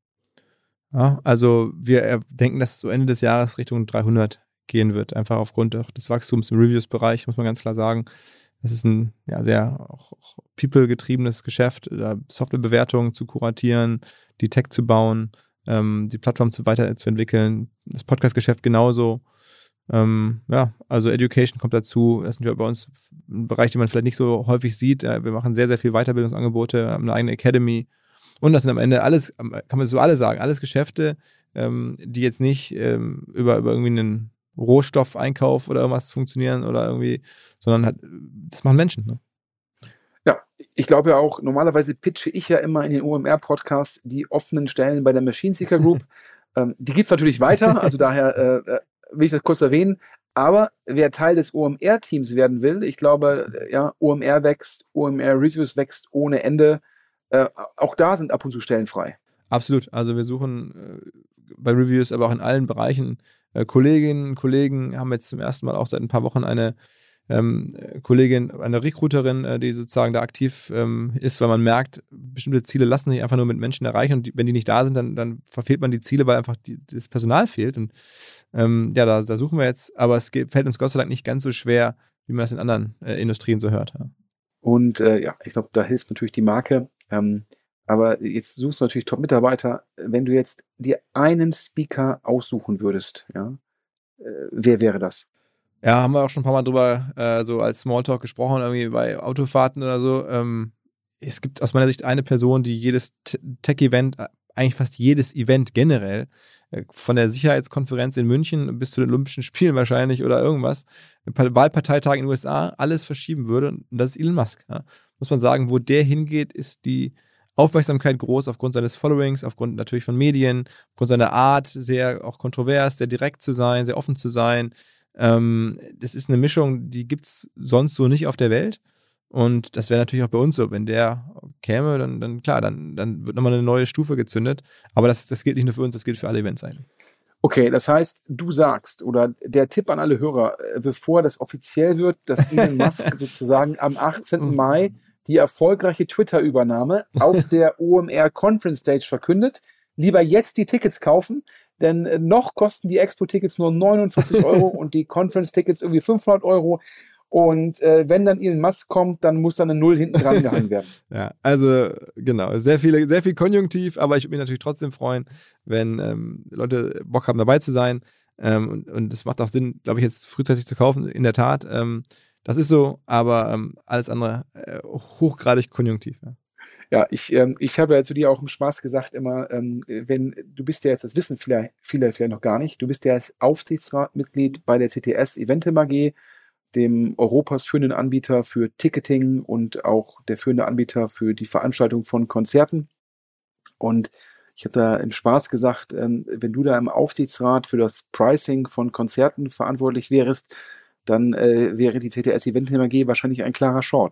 ja, also wir denken, dass es so Ende des Jahres Richtung dreihundert gehen wird, einfach aufgrund des Wachstums im Reviews-Bereich, muss man ganz klar sagen. Das ist ein ja, sehr auch, auch people-getriebenes Geschäft, Softwarebewertungen zu kuratieren, die Tech zu bauen, ähm, die Plattform zu weiterzuentwickeln, das Podcast-Geschäft genauso. Ähm, ja, also Education kommt dazu. Das sind wir bei uns ein Bereich, den man vielleicht nicht so häufig sieht. Wir machen sehr, sehr viel Weiterbildungsangebote, haben eine eigene Academy. Und das sind am Ende alles, kann man so alle sagen, alles Geschäfte, ähm, die jetzt nicht ähm, über, über irgendwie einen Rohstoffeinkauf oder irgendwas funktionieren oder irgendwie, sondern halt, das machen Menschen. Ne? Ja, ich glaube ja auch, normalerweise pitche ich ja immer in den O M R-Podcasts die offenen Stellen bei der Machine Seeker Group. ähm, die gibt es natürlich weiter, also daher äh, will ich das kurz erwähnen. Aber wer Teil des O M R-Teams werden will, ich glaube, ja, O M R wächst, O M R-Reviews wächst ohne Ende. Äh, auch da sind ab und zu Stellen frei. Absolut. Also wir suchen äh, bei Reviews, aber auch in allen Bereichen äh, Kolleginnen und Kollegen, haben jetzt zum ersten Mal auch seit ein paar Wochen eine ähm, Kollegin, eine Recruiterin, äh, die sozusagen da aktiv ähm, ist, weil man merkt, bestimmte Ziele lassen sich einfach nur mit Menschen erreichen und die, wenn die nicht da sind, dann, dann verfehlt man die Ziele, weil einfach die, das Personal fehlt. Und ähm, ja, da, da suchen wir jetzt, aber es geht, fällt uns Gott sei Dank nicht ganz so schwer, wie man das in anderen äh, Industrien so hört. Ja. Und äh, ja, ich glaube, da hilft natürlich die Marke. Ähm, aber jetzt suchst du natürlich Top-Mitarbeiter. Wenn du jetzt dir einen Speaker aussuchen würdest, ja, äh, wer wäre das? Ja, haben wir auch schon ein paar Mal drüber äh, so als Smalltalk gesprochen, irgendwie bei Autofahrten oder so. Ähm, es gibt aus meiner Sicht eine Person, die jedes T- Tech-Event, eigentlich fast jedes Event generell, äh, von der Sicherheitskonferenz in München bis zu den Olympischen Spielen wahrscheinlich oder irgendwas, Wahlparteitag in den U S A, alles verschieben würde. Und das ist Elon Musk. Ja. Muss man sagen, wo der hingeht, ist die Aufmerksamkeit groß aufgrund seines Followings, aufgrund natürlich von Medien, aufgrund seiner Art, sehr auch kontrovers, sehr direkt zu sein, sehr offen zu sein. Ähm, das ist eine Mischung, die gibt es sonst so nicht auf der Welt. Und das wäre natürlich auch bei uns so. Wenn der käme, dann, dann klar, dann, dann wird nochmal eine neue Stufe gezündet. Aber das, das gilt nicht nur für uns, das gilt für alle Events eigentlich. Okay, das heißt, du sagst, oder der Tipp an alle Hörer, bevor das offiziell wird, dass Elon Musk sozusagen am achtzehnten Mai die erfolgreiche Twitter-Übernahme auf der O M R Conference Stage verkündet. Lieber jetzt die Tickets kaufen, denn noch kosten die Expo-Tickets nur neunundvierzig Euro und die Conference-Tickets irgendwie fünfhundert Euro. Und äh, wenn dann Elon Musk kommt, dann muss dann eine Null hinten dran gehangen werden. Ja, also genau, sehr viele, sehr viel Konjunktiv, aber ich würde mich natürlich trotzdem freuen, wenn ähm, Leute Bock haben, dabei zu sein. Ähm, und, und es macht auch Sinn, glaube ich, jetzt frühzeitig zu kaufen, in der Tat. Ähm, das ist so, aber ähm, alles andere äh, hochgradig konjunktiv. Ja. Ja, ich, ähm, ich habe ja zu dir auch im Spaß gesagt immer, ähm, wenn du bist ja jetzt, das wissen viele, viele vielleicht noch gar nicht, du bist ja als Aufsichtsratmitglied bei der C T S Eventim A G, dem Europas führenden Anbieter für Ticketing und auch der führende Anbieter für die Veranstaltung von Konzerten. Und ich habe da im Spaß gesagt, ähm, wenn du da im Aufsichtsrat für das Pricing von Konzerten verantwortlich wärst, dann äh, wäre die C T S Eventim A G wahrscheinlich ein klarer Short.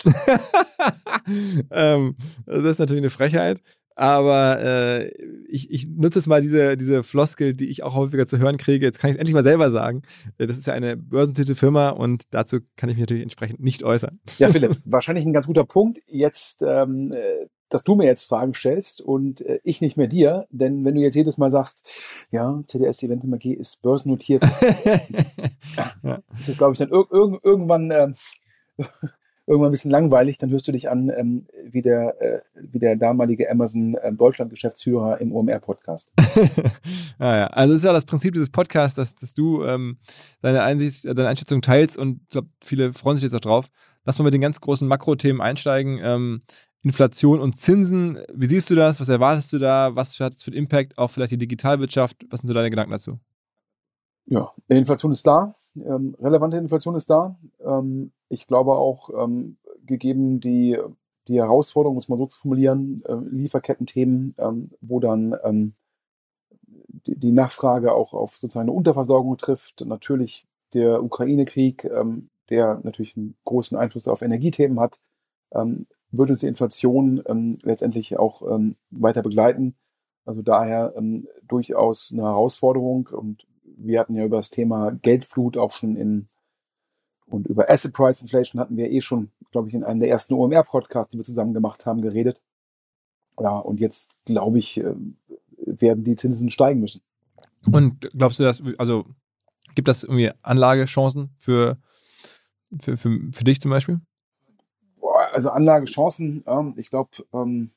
ähm, das ist natürlich eine Frechheit, aber äh, ich, ich nutze jetzt mal diese, diese Floskel, die ich auch häufiger zu hören kriege. Jetzt kann ich es endlich mal selber sagen. Das ist ja eine börsennotierte Firma und dazu kann ich mich natürlich entsprechend nicht äußern. Ja, Philipp, wahrscheinlich ein ganz guter Punkt. Jetzt, ähm, dass du mir jetzt Fragen stellst und äh, ich nicht mehr dir, denn wenn du jetzt jedes Mal sagst, ja, C T S Eventim A G ist börsennotiert, ja. ist es, glaube ich, dann ir- ir- irgendwann äh, irgendwann ein bisschen langweilig, dann hörst du dich an ähm, wie, der, äh, wie der damalige Amazon äh, Deutschland-Geschäftsführer im O M R-Podcast. ah, ja. Also es ist ja das Prinzip dieses Podcasts, dass, dass du ähm, deine Einsicht, deine Einschätzung teilst und ich glaube, viele freuen sich jetzt auch drauf. Lass mal mit den ganz großen Makrothemen einsteigen. Ähm, Inflation und Zinsen, wie siehst du das? Was erwartest du da? Was hat es für einen Impact auf vielleicht die Digitalwirtschaft? Was sind so deine Gedanken dazu? Ja, die Inflation ist da, ähm, relevante Inflation ist da. Ähm, ich glaube auch, ähm, gegeben die, die Herausforderung, muss man so zu formulieren, äh, Lieferkettenthemen, ähm, wo dann ähm, die, die Nachfrage auch auf sozusagen eine Unterversorgung trifft. Natürlich der Ukraine-Krieg, ähm, der natürlich einen großen Einfluss auf Energiethemen hat, ähm, wird uns die Inflation ähm, letztendlich auch ähm, weiter begleiten. Also daher ähm, durchaus eine Herausforderung und wir hatten ja über das Thema Geldflut auch schon in und über Asset Price Inflation hatten wir eh schon, glaube ich, in einem der ersten O M R-Podcasts, die wir zusammen gemacht haben, geredet. Ja, und jetzt, glaube ich, werden die Zinsen steigen müssen. Und glaubst du, dass, also gibt das irgendwie Anlagechancen für, für, für, für dich zum Beispiel? Also Anlagechancen, ähm, ich glaube, ähm,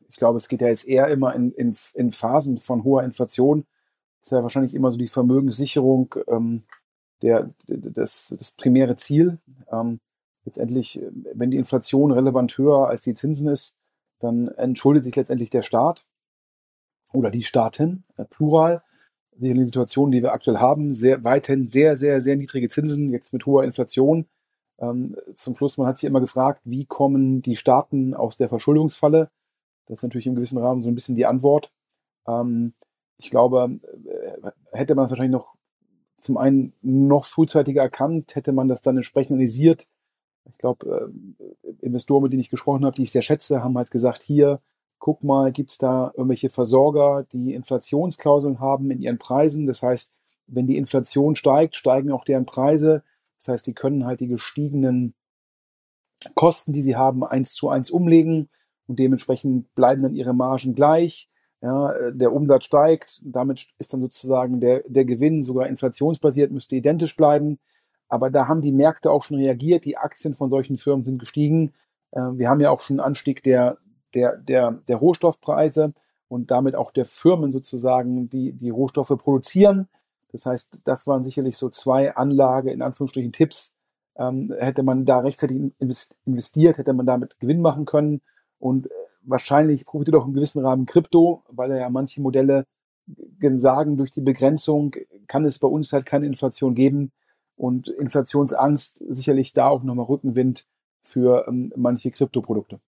ich glaube, es geht ja jetzt eher immer in, in, in Phasen von hoher Inflation. Das ist ja wahrscheinlich immer so die Vermögenssicherung ähm, der, das, das primäre Ziel. Ähm, letztendlich, wenn die Inflation relevant höher als die Zinsen ist, dann entschuldet sich letztendlich der Staat oder die Staaten, äh, plural. Die Situation, die wir aktuell haben, sehr, weiterhin sehr, sehr, sehr niedrige Zinsen, jetzt mit hoher Inflation. Ähm, zum Schluss, man hat sich immer gefragt, wie kommen die Staaten aus der Verschuldungsfalle? Das ist natürlich im gewissen Rahmen so ein bisschen die Antwort. Ähm, ich glaube, äh, hätte man das wahrscheinlich noch zum einen noch frühzeitiger erkannt, hätte man das dann entsprechend analysiert. Ich glaube, äh, Investoren, mit denen ich gesprochen habe, die ich sehr schätze, haben halt gesagt, hier, guck mal, gibt es da irgendwelche Versorger, die Inflationsklauseln haben in ihren Preisen. Das heißt, wenn die Inflation steigt, steigen auch deren Preise. Das heißt, die können halt die gestiegenen Kosten, die sie haben, eins zu eins umlegen und dementsprechend bleiben dann ihre Margen gleich. Ja, der Umsatz steigt, damit ist dann sozusagen der, der Gewinn sogar inflationsbasiert, müsste identisch bleiben. Aber da haben die Märkte auch schon reagiert, die Aktien von solchen Firmen sind gestiegen. Wir haben ja auch schon einen Anstieg der, der, der, der Rohstoffpreise und damit auch der Firmen sozusagen, die die Rohstoffe produzieren. Das heißt, das waren sicherlich so zwei Anlage, in Anführungsstrichen Tipps. Ähm, hätte man da rechtzeitig investiert, hätte man damit Gewinn machen können. Und wahrscheinlich profitiert auch im gewissen Rahmen Krypto, weil ja manche Modelle sagen, durch die Begrenzung kann es bei uns halt keine Inflation geben. Und Inflationsangst sicherlich da auch nochmal Rückenwind für ähm, manche Kryptoprodukte.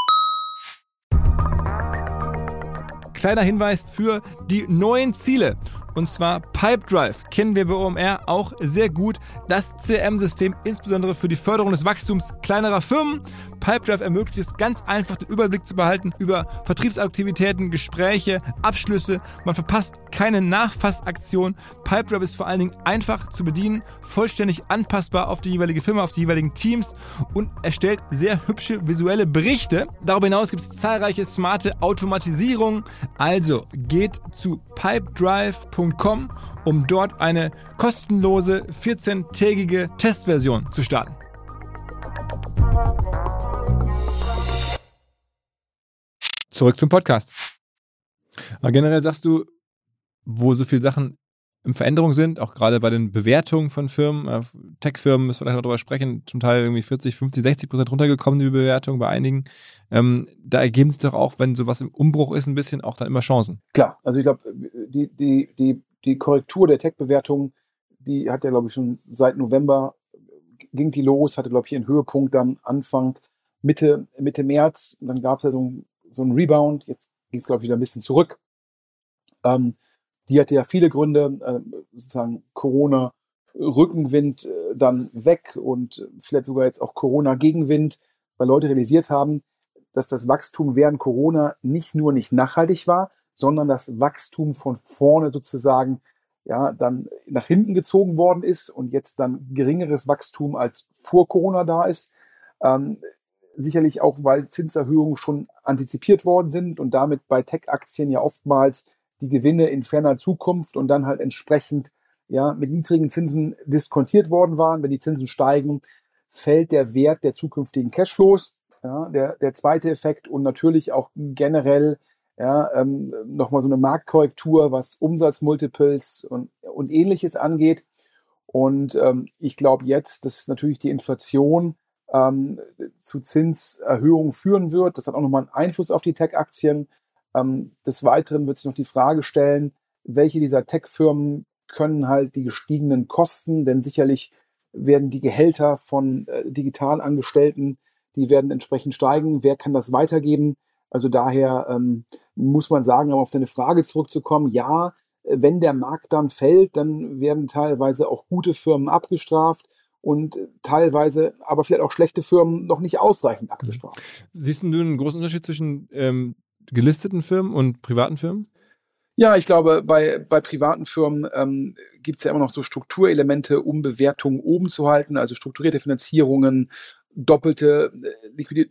Kleiner Hinweis für die neuen Ziele. Und zwar Pipedrive kennen wir bei O M R auch sehr gut. Das C R M-System insbesondere für die Förderung des Wachstums kleinerer Firmen. Pipedrive ermöglicht es ganz einfach, den Überblick zu behalten über Vertriebsaktivitäten, Gespräche, Abschlüsse. Man verpasst keine Nachfassaktion. Pipedrive ist vor allen Dingen einfach zu bedienen, vollständig anpassbar auf die jeweilige Firma, auf die jeweiligen Teams und erstellt sehr hübsche visuelle Berichte. Darüber hinaus gibt es zahlreiche smarte Automatisierungen. Also geht zu pipedrive punkt com, um dort eine kostenlose vierzehntägige Testversion zu starten. Zurück zum Podcast. Aber generell sagst du, wo so viele Sachen in Veränderung sind, auch gerade bei den Bewertungen von Firmen, Tech-Firmen, müssen wir gleich noch drüber sprechen, zum Teil irgendwie vierzig, fünfzig, sechzig Prozent runtergekommen, die Bewertung bei einigen. Ähm, da ergeben sich doch auch, wenn sowas im Umbruch ist, ein bisschen auch dann immer Chancen. Klar, also ich glaube, die, die, die, die Korrektur der Tech-Bewertung, die hat ja, glaube ich, schon seit November ging die los, hatte, glaube ich, ihren Höhepunkt dann Anfang, Mitte, Mitte März. Und dann gab es ja so ein so ein Rebound, jetzt ging es, glaube ich, wieder ein bisschen zurück. Ähm, die hatte ja viele Gründe, äh, sozusagen Corona, Rückenwind äh, dann weg und vielleicht sogar jetzt auch Corona-Gegenwind, weil Leute realisiert haben, dass das Wachstum während Corona nicht nur nicht nachhaltig war, sondern das Wachstum von vorne sozusagen ja dann nach hinten gezogen worden ist und jetzt dann geringeres Wachstum als vor Corona da ist. Ähm, Sicherlich auch, weil Zinserhöhungen schon antizipiert worden sind und damit bei Tech-Aktien ja oftmals die Gewinne in ferner Zukunft und dann halt entsprechend ja mit niedrigen Zinsen diskontiert worden waren. Wenn die Zinsen steigen, fällt der Wert der zukünftigen Cashflows. Ja, der, der zweite Effekt und natürlich auch generell ja, ähm, nochmal so eine Marktkorrektur, was Umsatzmultiples und, und Ähnliches angeht. Und ähm, ich glaube jetzt, dass natürlich die Inflation Ähm, zu Zinserhöhungen führen wird. Das hat auch nochmal einen Einfluss auf die Tech-Aktien. Ähm, des Weiteren wird sich noch die Frage stellen, welche dieser Tech-Firmen können halt die gestiegenen Kosten, denn sicherlich werden die Gehälter von äh, Digitalangestellten, die werden entsprechend steigen. Wer kann das weitergeben? Also daher ähm, muss man sagen, um auf deine Frage zurückzukommen, ja, wenn der Markt dann fällt, dann werden teilweise auch gute Firmen abgestraft und teilweise aber vielleicht auch schlechte Firmen noch nicht ausreichend abgestraft. Siehst du einen großen Unterschied zwischen ähm, gelisteten Firmen und privaten Firmen? Ja, ich glaube, bei, bei privaten Firmen ähm, gibt es ja immer noch so Strukturelemente, um Bewertungen oben zu halten, also strukturierte Finanzierungen, doppelte Liquid-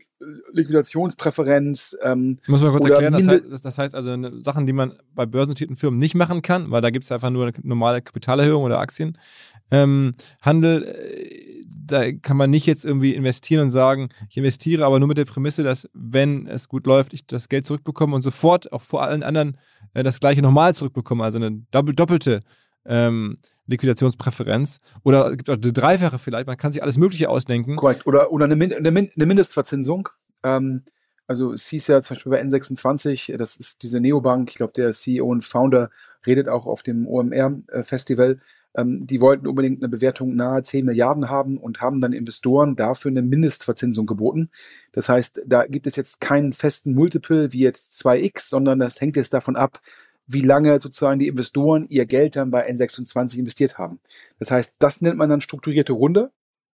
Liquidationspräferenz. Ähm, Muss man kurz erklären, das heißt, das heißt also Sachen, die man bei börsennotierten Firmen nicht machen kann, weil da gibt es einfach nur eine normale Kapitalerhöhung oder Aktienhandel. Ähm, Handel, da kann man nicht jetzt irgendwie investieren und sagen, ich investiere aber nur mit der Prämisse, dass, wenn es gut läuft, ich das Geld zurückbekomme und sofort auch vor allen anderen äh, das Gleiche nochmal zurückbekomme, also eine doppel, doppelte ähm, Liquidationspräferenz. Oder es gibt auch eine dreifache vielleicht, man kann sich alles Mögliche ausdenken. Korrekt, oder, oder eine, Min- eine, Min- eine Mindestverzinsung. Ähm, also es hieß ja zum Beispiel bei N sechsundzwanzig, das ist diese Neobank, ich glaube der C E O und Founder redet auch auf dem O M R-Festival, ähm, die wollten unbedingt eine Bewertung nahe zehn Milliarden haben und haben dann Investoren dafür eine Mindestverzinsung geboten. Das heißt, da gibt es jetzt keinen festen Multiple wie jetzt zwei x, sondern das hängt jetzt davon ab, wie lange sozusagen die Investoren ihr Geld dann bei N sechsundzwanzig investiert haben. Das heißt, das nennt man dann strukturierte Runde.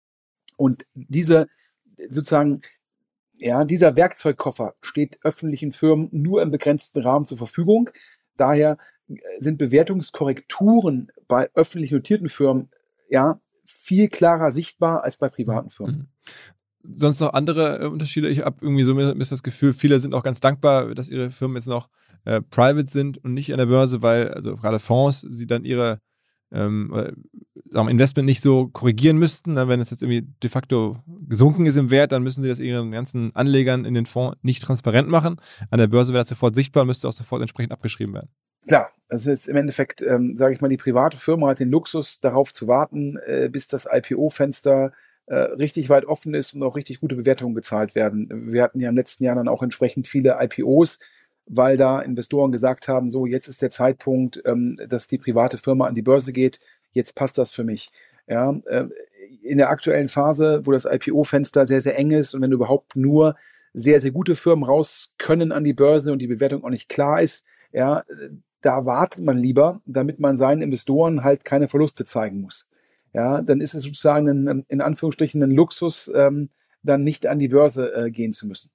Und diese sozusagen, ja, dieser Werkzeugkoffer steht öffentlichen Firmen nur im begrenzten Rahmen zur Verfügung. Daher sind Bewertungskorrekturen bei öffentlich notierten Firmen ja viel klarer sichtbar als bei privaten Firmen. Sonst noch andere äh, Unterschiede? Ich habe irgendwie so mir ist das Gefühl, viele sind auch ganz dankbar, dass ihre Firmen jetzt noch äh, private sind und nicht an der Börse, weil also gerade Fonds, sie dann ihre ähm, sagen wir, Investment nicht so korrigieren müssten. Ne? Wenn es jetzt irgendwie de facto gesunken ist im Wert, dann müssen sie das ihren ganzen Anlegern in den Fonds nicht transparent machen. An der Börse wäre das sofort sichtbar und müsste auch sofort entsprechend abgeschrieben werden. Klar, also jetzt im Endeffekt, ähm, sage ich mal, die private Firma hat den Luxus, darauf zu warten, äh, bis das I P O-Fenster äh, richtig weit offen ist und auch richtig gute Bewertungen gezahlt werden. Wir hatten ja im letzten Jahr dann auch entsprechend viele I P Os, weil da Investoren gesagt haben, so jetzt ist der Zeitpunkt, ähm, dass die private Firma an die Börse geht, jetzt passt das für mich. Ja, äh, in der aktuellen Phase, wo das I P O-Fenster sehr, sehr eng ist und wenn überhaupt nur sehr, sehr gute Firmen raus können an die Börse und die Bewertung auch nicht klar ist, ja, da wartet man lieber, damit man seinen Investoren halt keine Verluste zeigen muss. Ja, dann ist es sozusagen ein, in Anführungsstrichen ein Luxus, ähm, dann nicht an die Börse äh, gehen zu müssen.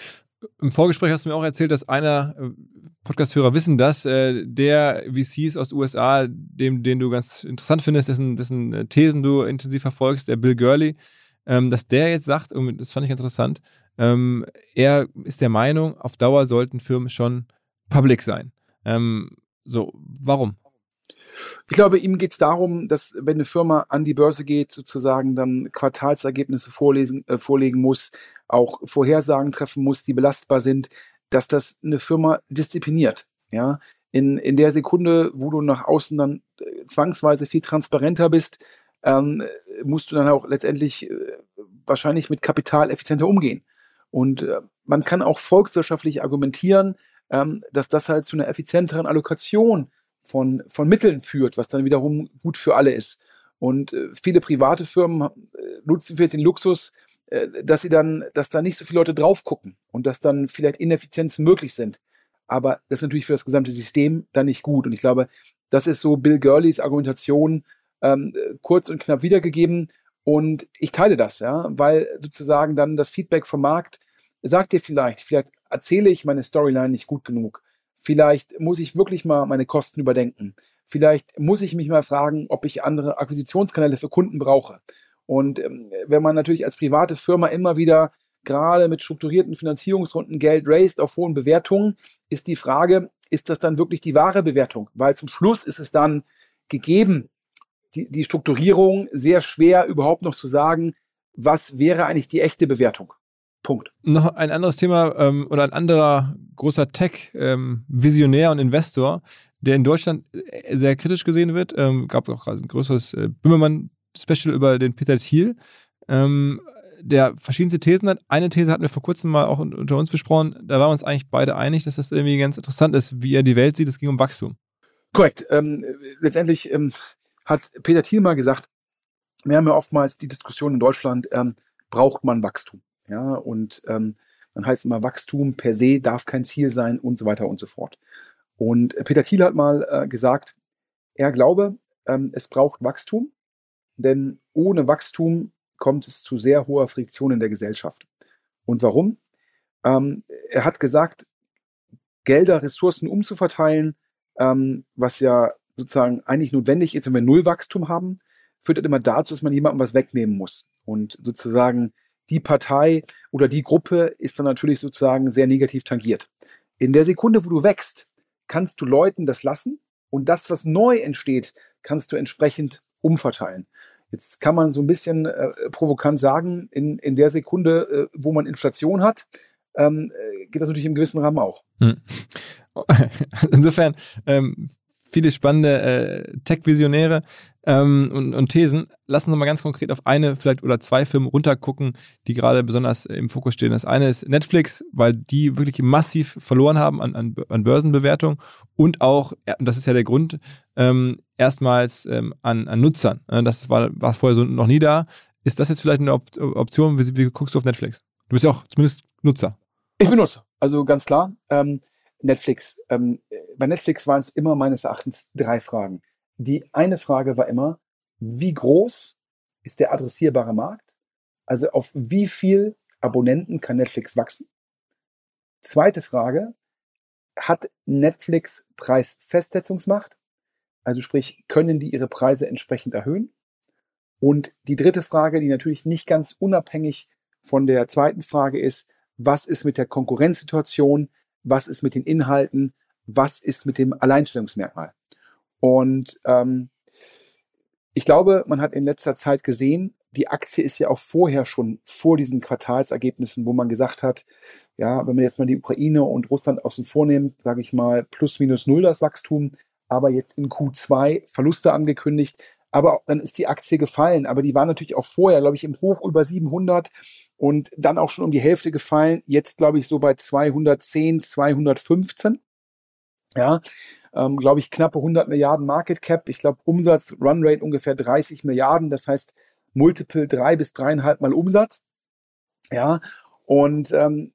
Im Vorgespräch hast du mir auch erzählt, dass einer, äh, Podcast-Hörer wissen das, äh, der V Cs aus den U S A, dem, den du ganz interessant findest, dessen, dessen Thesen du intensiv verfolgst, der Bill Gurley, ähm, dass der jetzt sagt, und das fand ich interessant, ähm, er ist der Meinung, auf Dauer sollten Firmen schon public sein. Ähm, so, warum? Ich glaube, ihm geht es darum, dass wenn eine Firma an die Börse geht, sozusagen dann Quartalsergebnisse vorlesen, äh, vorlegen muss, auch Vorhersagen treffen muss, die belastbar sind, dass das eine Firma diszipliniert. Ja? In, in der Sekunde, wo du nach außen dann äh, zwangsweise viel transparenter bist, ähm, musst du dann auch letztendlich äh, wahrscheinlich mit Kapital effizienter umgehen. Und äh, man kann auch volkswirtschaftlich argumentieren, ähm, dass das halt zu einer effizienteren Allokation von, von Mitteln führt, was dann wiederum gut für alle ist. Und äh, viele private Firmen äh, nutzen vielleicht den Luxus, äh, dass sie dann, dass da nicht so viele Leute drauf gucken und dass dann vielleicht Ineffizienzen möglich sind. Aber das ist natürlich für das gesamte System dann nicht gut. Und ich glaube, das ist so Bill Gurleys Argumentation ähm, kurz und knapp wiedergegeben. Und ich teile das, ja, weil sozusagen dann das Feedback vom Markt sagt dir vielleicht, vielleicht erzähle ich meine Storyline nicht gut genug. Vielleicht muss ich wirklich mal meine Kosten überdenken. Vielleicht muss ich mich mal fragen, ob ich andere Akquisitionskanäle für Kunden brauche. Und ähm, wenn man natürlich als private Firma immer wieder gerade mit strukturierten Finanzierungsrunden Geld raised auf hohen Bewertungen, ist die Frage, ist das dann wirklich die wahre Bewertung? Weil zum Schluss ist es dann gegeben, die, die Strukturierung sehr schwer überhaupt noch zu sagen, was wäre eigentlich die echte Bewertung. Punkt. Noch ein anderes Thema ähm, oder ein anderer großer Tech-Visionär ähm, und Investor, der in Deutschland sehr kritisch gesehen wird. Ähm, gab auch ein größeres äh, Böhmermann-Special über den Peter Thiel, ähm, der verschiedenste Thesen hat. Eine These hatten wir vor kurzem mal auch unter uns besprochen. Da waren wir uns eigentlich beide einig, dass das irgendwie ganz interessant ist, wie er die Welt sieht. Es ging um Wachstum. Korrekt. Ähm, letztendlich ähm, hat Peter Thiel mal gesagt, wir haben ja oftmals die Diskussion in Deutschland, ähm, braucht man Wachstum? Ja, und ähm, dann heißt immer, Wachstum per se darf kein Ziel sein und so weiter und so fort. Und Peter Thiel hat mal äh, gesagt, er glaube, ähm, es braucht Wachstum, denn ohne Wachstum kommt es zu sehr hoher Friktion in der Gesellschaft. Und warum? Ähm, er hat gesagt, Gelder, Ressourcen umzuverteilen, ähm, was ja sozusagen eigentlich notwendig ist, wenn wir Nullwachstum haben, führt halt immer dazu, dass man jemandem was wegnehmen muss. Und sozusagen die Partei oder die Gruppe ist dann natürlich sozusagen sehr negativ tangiert. In der Sekunde, wo du wächst, kannst du Leuten das lassen und das, was neu entsteht, kannst du entsprechend umverteilen. Jetzt kann man so ein bisschen äh, provokant sagen, in, in der Sekunde, äh, wo man Inflation hat, ähm, geht das natürlich im gewissen Rahmen auch. Hm. Insofern ähm, viele spannende äh, Tech-Visionäre ähm, und, und Thesen. Lass uns noch mal ganz konkret auf eine vielleicht oder zwei Firmen runtergucken, die gerade besonders im Fokus stehen. Das eine ist Netflix, weil die wirklich massiv verloren haben an, an, an Börsenbewertung und auch, und das ist ja der Grund, ähm, erstmals ähm, an, an Nutzern. Das war, war vorher so noch nie da. Ist das jetzt vielleicht eine Op- Option? Wie, wie guckst du auf Netflix? Du bist ja auch zumindest Nutzer. Ich bin Nutzer, also ganz klar. Ähm, Netflix. Ähm, bei Netflix waren es immer meines Erachtens drei Fragen. Die eine Frage war immer, wie groß ist der adressierbare Markt? Also auf wie viel Abonnenten kann Netflix wachsen? Zweite Frage, hat Netflix Preisfestsetzungsmacht? Also sprich, können die ihre Preise entsprechend erhöhen? Und die dritte Frage, die natürlich nicht ganz unabhängig von der zweiten Frage ist, was ist mit der Konkurrenzsituation? Was ist mit den Inhalten? Was ist mit dem Alleinstellungsmerkmal? Und ähm, ich glaube, man hat in letzter Zeit gesehen, die Aktie ist ja auch vorher schon vor diesen Quartalsergebnissen, wo man gesagt hat, ja, wenn man jetzt mal die Ukraine und Russland außen vor nimmt, sage ich mal, plus minus null das Wachstum, aber jetzt in Q zwei Verluste angekündigt. Aber dann ist die Aktie gefallen. Aber die war natürlich auch vorher, glaube ich, im Hoch über siebenhundert und dann auch schon um die Hälfte gefallen. Jetzt, glaube ich, so bei zweihundertzehn, zweihundertfünfzehn. Ja, ähm, glaube ich, knappe hundert Milliarden Market Cap. Ich glaube, Umsatz, Runrate ungefähr dreißig Milliarden. Das heißt, Multiple drei bis dreieinhalb Mal Umsatz. Ja, und ähm,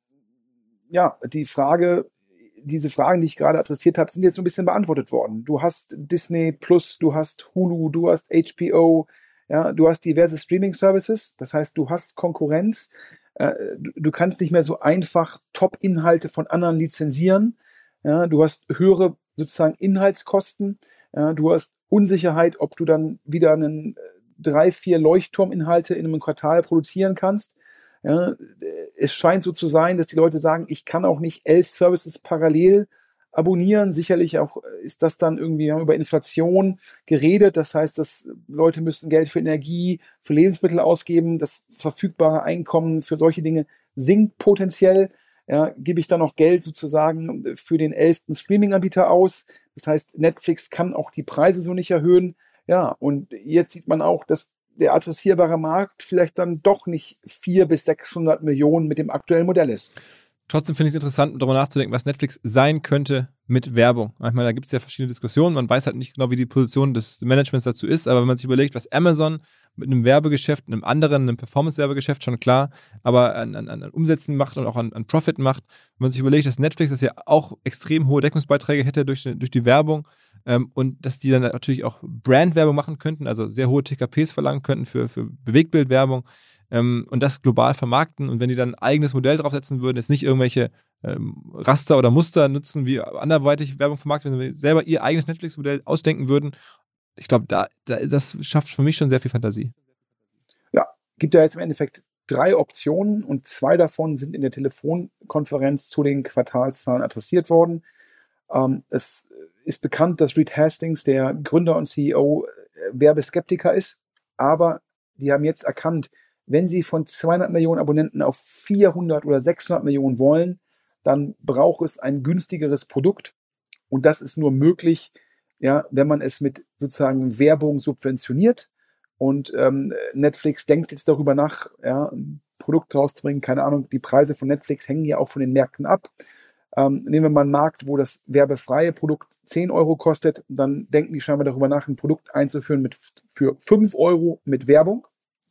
ja, die Frage, diese Fragen, die ich gerade adressiert habe, sind jetzt so ein bisschen beantwortet worden. Du hast Disney Plus, du hast Hulu, du hast H B O, ja, du hast diverse Streaming-Services. Das heißt, du hast Konkurrenz. Äh, du, du kannst nicht mehr so einfach Top-Inhalte von anderen lizenzieren. Ja, du hast höhere sozusagen Inhaltskosten. Ja, du hast Unsicherheit, ob du dann wieder einen drei, vier Leuchtturminhalte in einem Quartal produzieren kannst. Ja, es scheint so zu sein, dass die Leute sagen, ich kann auch nicht elf Services parallel abonnieren. Sicherlich auch ist das dann irgendwie, wir haben über Inflation geredet. Das heißt, dass Leute müssen Geld für Energie, für Lebensmittel ausgeben. Das verfügbare Einkommen für solche Dinge sinkt potenziell. Ja, gebe ich dann noch Geld sozusagen für den elften Streaming-Anbieter aus. Das heißt, Netflix kann auch die Preise so nicht erhöhen. Ja, und jetzt sieht man auch, dass der adressierbare Markt vielleicht dann doch nicht vierhundert bis sechshundert Millionen mit dem aktuellen Modell ist. Trotzdem finde ich es interessant, darüber nachzudenken, was Netflix sein könnte mit Werbung. Manchmal, da gibt es ja verschiedene Diskussionen, man weiß halt nicht genau, wie die Position des Managements dazu ist, aber wenn man sich überlegt, was Amazon mit einem Werbegeschäft, einem anderen, einem Performance-Werbegeschäft, schon klar, aber an, an, an Umsätzen macht und auch an, an Profit macht, wenn man sich überlegt, dass Netflix das ja auch extrem hohe Deckungsbeiträge hätte durch, durch die Werbung, ähm, und dass die dann natürlich auch Brandwerbung machen könnten, also sehr hohe T K Ps verlangen könnten für, für Bewegtbildwerbung, ähm, und das global vermarkten, und wenn die dann ein eigenes Modell draufsetzen würden, jetzt nicht irgendwelche ähm, Raster oder Muster nutzen, wie anderweitig Werbung vermarktet, wenn sie selber ihr eigenes Netflix-Modell ausdenken würden, ich glaube, da, da, das schafft für mich schon sehr viel Fantasie. Ja, gibt ja jetzt im Endeffekt drei Optionen und zwei davon sind in der Telefonkonferenz zu den Quartalszahlen adressiert worden. Ähm, es ist bekannt, dass Reed Hastings, der Gründer und C E O, Werbeskeptiker ist, aber die haben jetzt erkannt, wenn sie von zweihundert Millionen Abonnenten auf vierhundert oder sechshundert Millionen wollen, dann braucht es ein günstigeres Produkt, und das ist nur möglich, ja, wenn man es mit sozusagen Werbung subventioniert. Und ähm, Netflix denkt jetzt darüber nach, ja, ein Produkt rauszubringen. Keine Ahnung, die Preise von Netflix hängen ja auch von den Märkten ab. Ähm, nehmen wir mal einen Markt, wo das werbefreie Produkt zehn Euro kostet, dann denken die scheinbar darüber nach, ein Produkt einzuführen mit, für fünf Euro mit Werbung,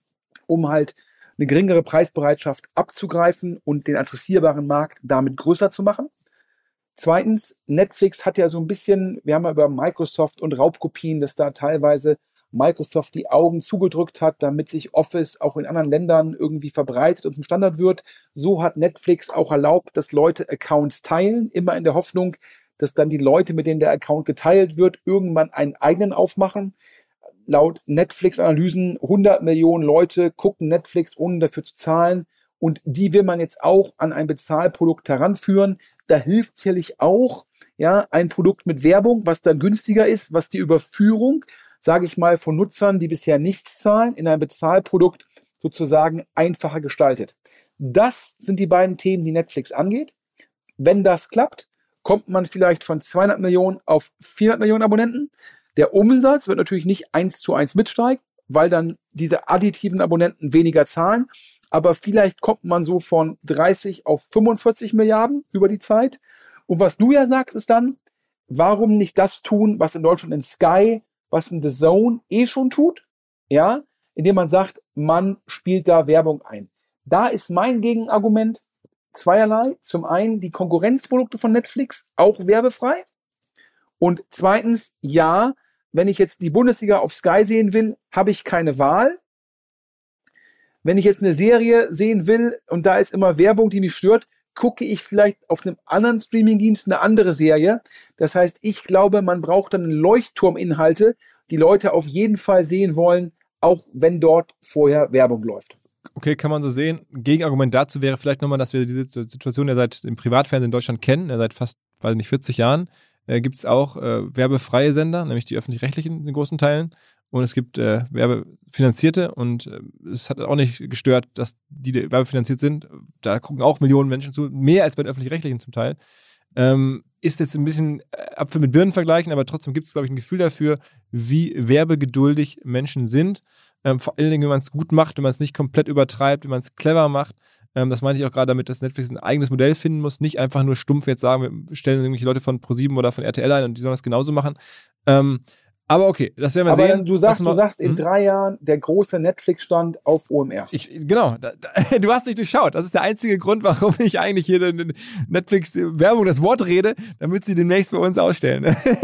um halt eine geringere Preisbereitschaft abzugreifen und den adressierbaren Markt damit größer zu machen. Zweitens, Netflix hat ja so ein bisschen, wir haben ja über Microsoft und Raubkopien, dass da teilweise Microsoft die Augen zugedrückt hat, damit sich Office auch in anderen Ländern irgendwie verbreitet und zum Standard wird. So hat Netflix auch erlaubt, dass Leute Accounts teilen, immer in der Hoffnung, dass dann die Leute, mit denen der Account geteilt wird, irgendwann einen eigenen aufmachen. Laut Netflix-Analysen hundert Millionen Leute gucken Netflix, ohne dafür zu zahlen. und die will man jetzt auch an ein Bezahlprodukt heranführen. Da hilft sicherlich auch ja ein Produkt mit Werbung, was dann günstiger ist, was die Überführung, sage ich mal, von Nutzern, die bisher nichts zahlen, in ein Bezahlprodukt sozusagen einfacher gestaltet. Das sind die beiden Themen, die Netflix angeht. Wenn das klappt, kommt man vielleicht von zweihundert Millionen auf vierhundert Millionen Abonnenten. Der Umsatz wird natürlich nicht eins zu eins mitsteigen, weil dann diese additiven Abonnenten weniger zahlen. Aber vielleicht kommt man so von dreißig auf fünfundvierzig Milliarden über die Zeit. Und was du ja sagst, ist dann, warum nicht das tun, was in Deutschland in Sky, was in The Zone eh schon tut? Ja, indem man sagt, man spielt da Werbung ein. Da ist mein Gegenargument zweierlei. Zum einen die Konkurrenzprodukte von Netflix, auch werbefrei. Und zweitens, ja, wenn ich jetzt die Bundesliga auf Sky sehen will, habe ich keine Wahl. Wenn ich jetzt eine Serie sehen will und da ist immer Werbung, die mich stört, gucke ich vielleicht auf einem anderen Streamingdienst eine andere Serie. Das heißt, ich glaube, man braucht dann Leuchtturminhalte, die Leute auf jeden Fall sehen wollen, auch wenn dort vorher Werbung läuft. Okay, kann man so sehen. Ein Gegenargument dazu wäre vielleicht nochmal, dass wir diese Situation ja seit dem Privatfernsehen in Deutschland kennen, ja seit fast, weiß nicht, vierzig Jahren. Äh, gibt es auch äh, werbefreie Sender, nämlich die öffentlich-rechtlichen in großen Teilen. Und es gibt äh, werbefinanzierte und äh, es hat auch nicht gestört, dass die, die werbefinanziert sind. Da gucken auch Millionen Menschen zu, mehr als bei den öffentlich-rechtlichen zum Teil. Ähm, ist jetzt ein bisschen Apfel mit Birnen vergleichen, aber trotzdem gibt es, glaube ich, ein Gefühl dafür, wie werbegeduldig Menschen sind. Ähm, vor allen Dingen, wenn man es gut macht, wenn man es nicht komplett übertreibt, wenn man es clever macht. Ähm, das meine ich auch gerade damit, dass Netflix ein eigenes Modell finden muss, nicht einfach nur stumpf jetzt sagen, wir stellen irgendwelche Leute von ProSieben oder von R T L ein und die sollen das genauso machen. Ähm, aber okay, das werden wir aber sehen. Aber du sagst, man, du sagst in hm? drei Jahren der große Netflix-Stand auf O M R. Ich, genau, da, da, du hast dich durchschaut. Das ist der einzige Grund, warum ich eigentlich hier in Netflix-Werbung das Wort rede, damit sie demnächst bei uns ausstellen.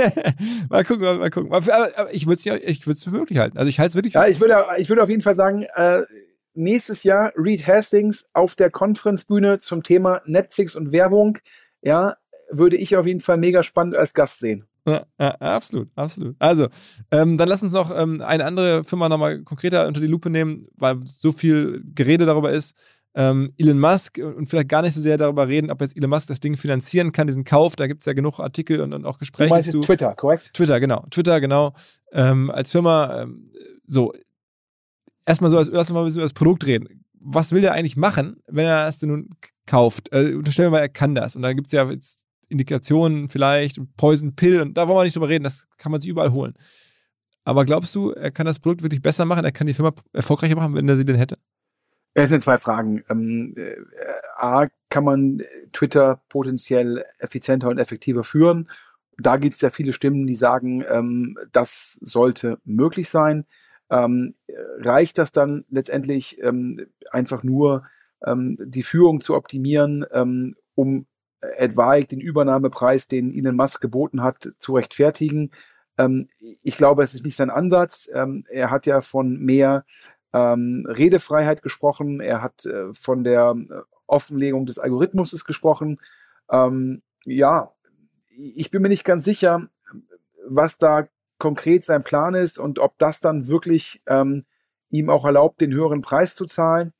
mal gucken, mal, mal gucken. Aber, aber ich würde es ich für möglich halten. Also ich halte es wirklich. Ja, ich würde, ich würde auf jeden Fall sagen, äh, nächstes Jahr Reed Hastings auf der Conference-Bühne zum Thema Netflix und Werbung. Ja, würde ich auf jeden Fall mega spannend als Gast sehen. Ja, ja, absolut, absolut. Also, ähm, dann lass uns noch ähm, eine andere Firma nochmal konkreter unter die Lupe nehmen, weil so viel Gerede darüber ist. Ähm, Elon Musk und vielleicht gar nicht so sehr darüber reden, ob jetzt Elon Musk das Ding finanzieren kann, diesen Kauf. Da gibt es ja genug Artikel und, und auch Gespräche. Du meinst zu jetzt Twitter, korrekt? Twitter, genau. Twitter, genau. Ähm, als Firma, ähm, so, erstmal so als, erstmal so als Produkt reden. Was will der eigentlich machen, wenn er es denn nun kauft? Äh, unterstellen wir mal, er kann das. Und da gibt es ja jetzt Indikationen vielleicht, Poison Pill, und da wollen wir nicht drüber reden, das kann man sich überall holen. Aber glaubst du, er kann das Produkt wirklich besser machen, er kann die Firma erfolgreicher machen, wenn er sie denn hätte? Es sind zwei Fragen. Ähm, äh, A, kann man Twitter potenziell effizienter und effektiver führen? Da gibt es ja viele Stimmen, die sagen, ähm, das sollte möglich sein. Ähm, reicht das dann letztendlich ähm, einfach nur, ähm, die Führung zu optimieren, ähm, um etwaig den Übernahmepreis, den Elon Musk geboten hat, zu rechtfertigen? Ähm, ich glaube, es ist nicht sein Ansatz. Ähm, er hat ja von mehr ähm, Redefreiheit gesprochen. Er hat äh, von der Offenlegung des Algorithmus gesprochen. Ähm, ja, ich bin mir nicht ganz sicher, was da konkret sein Plan ist und ob das dann wirklich ähm, ihm auch erlaubt, den höheren Preis zu zahlen.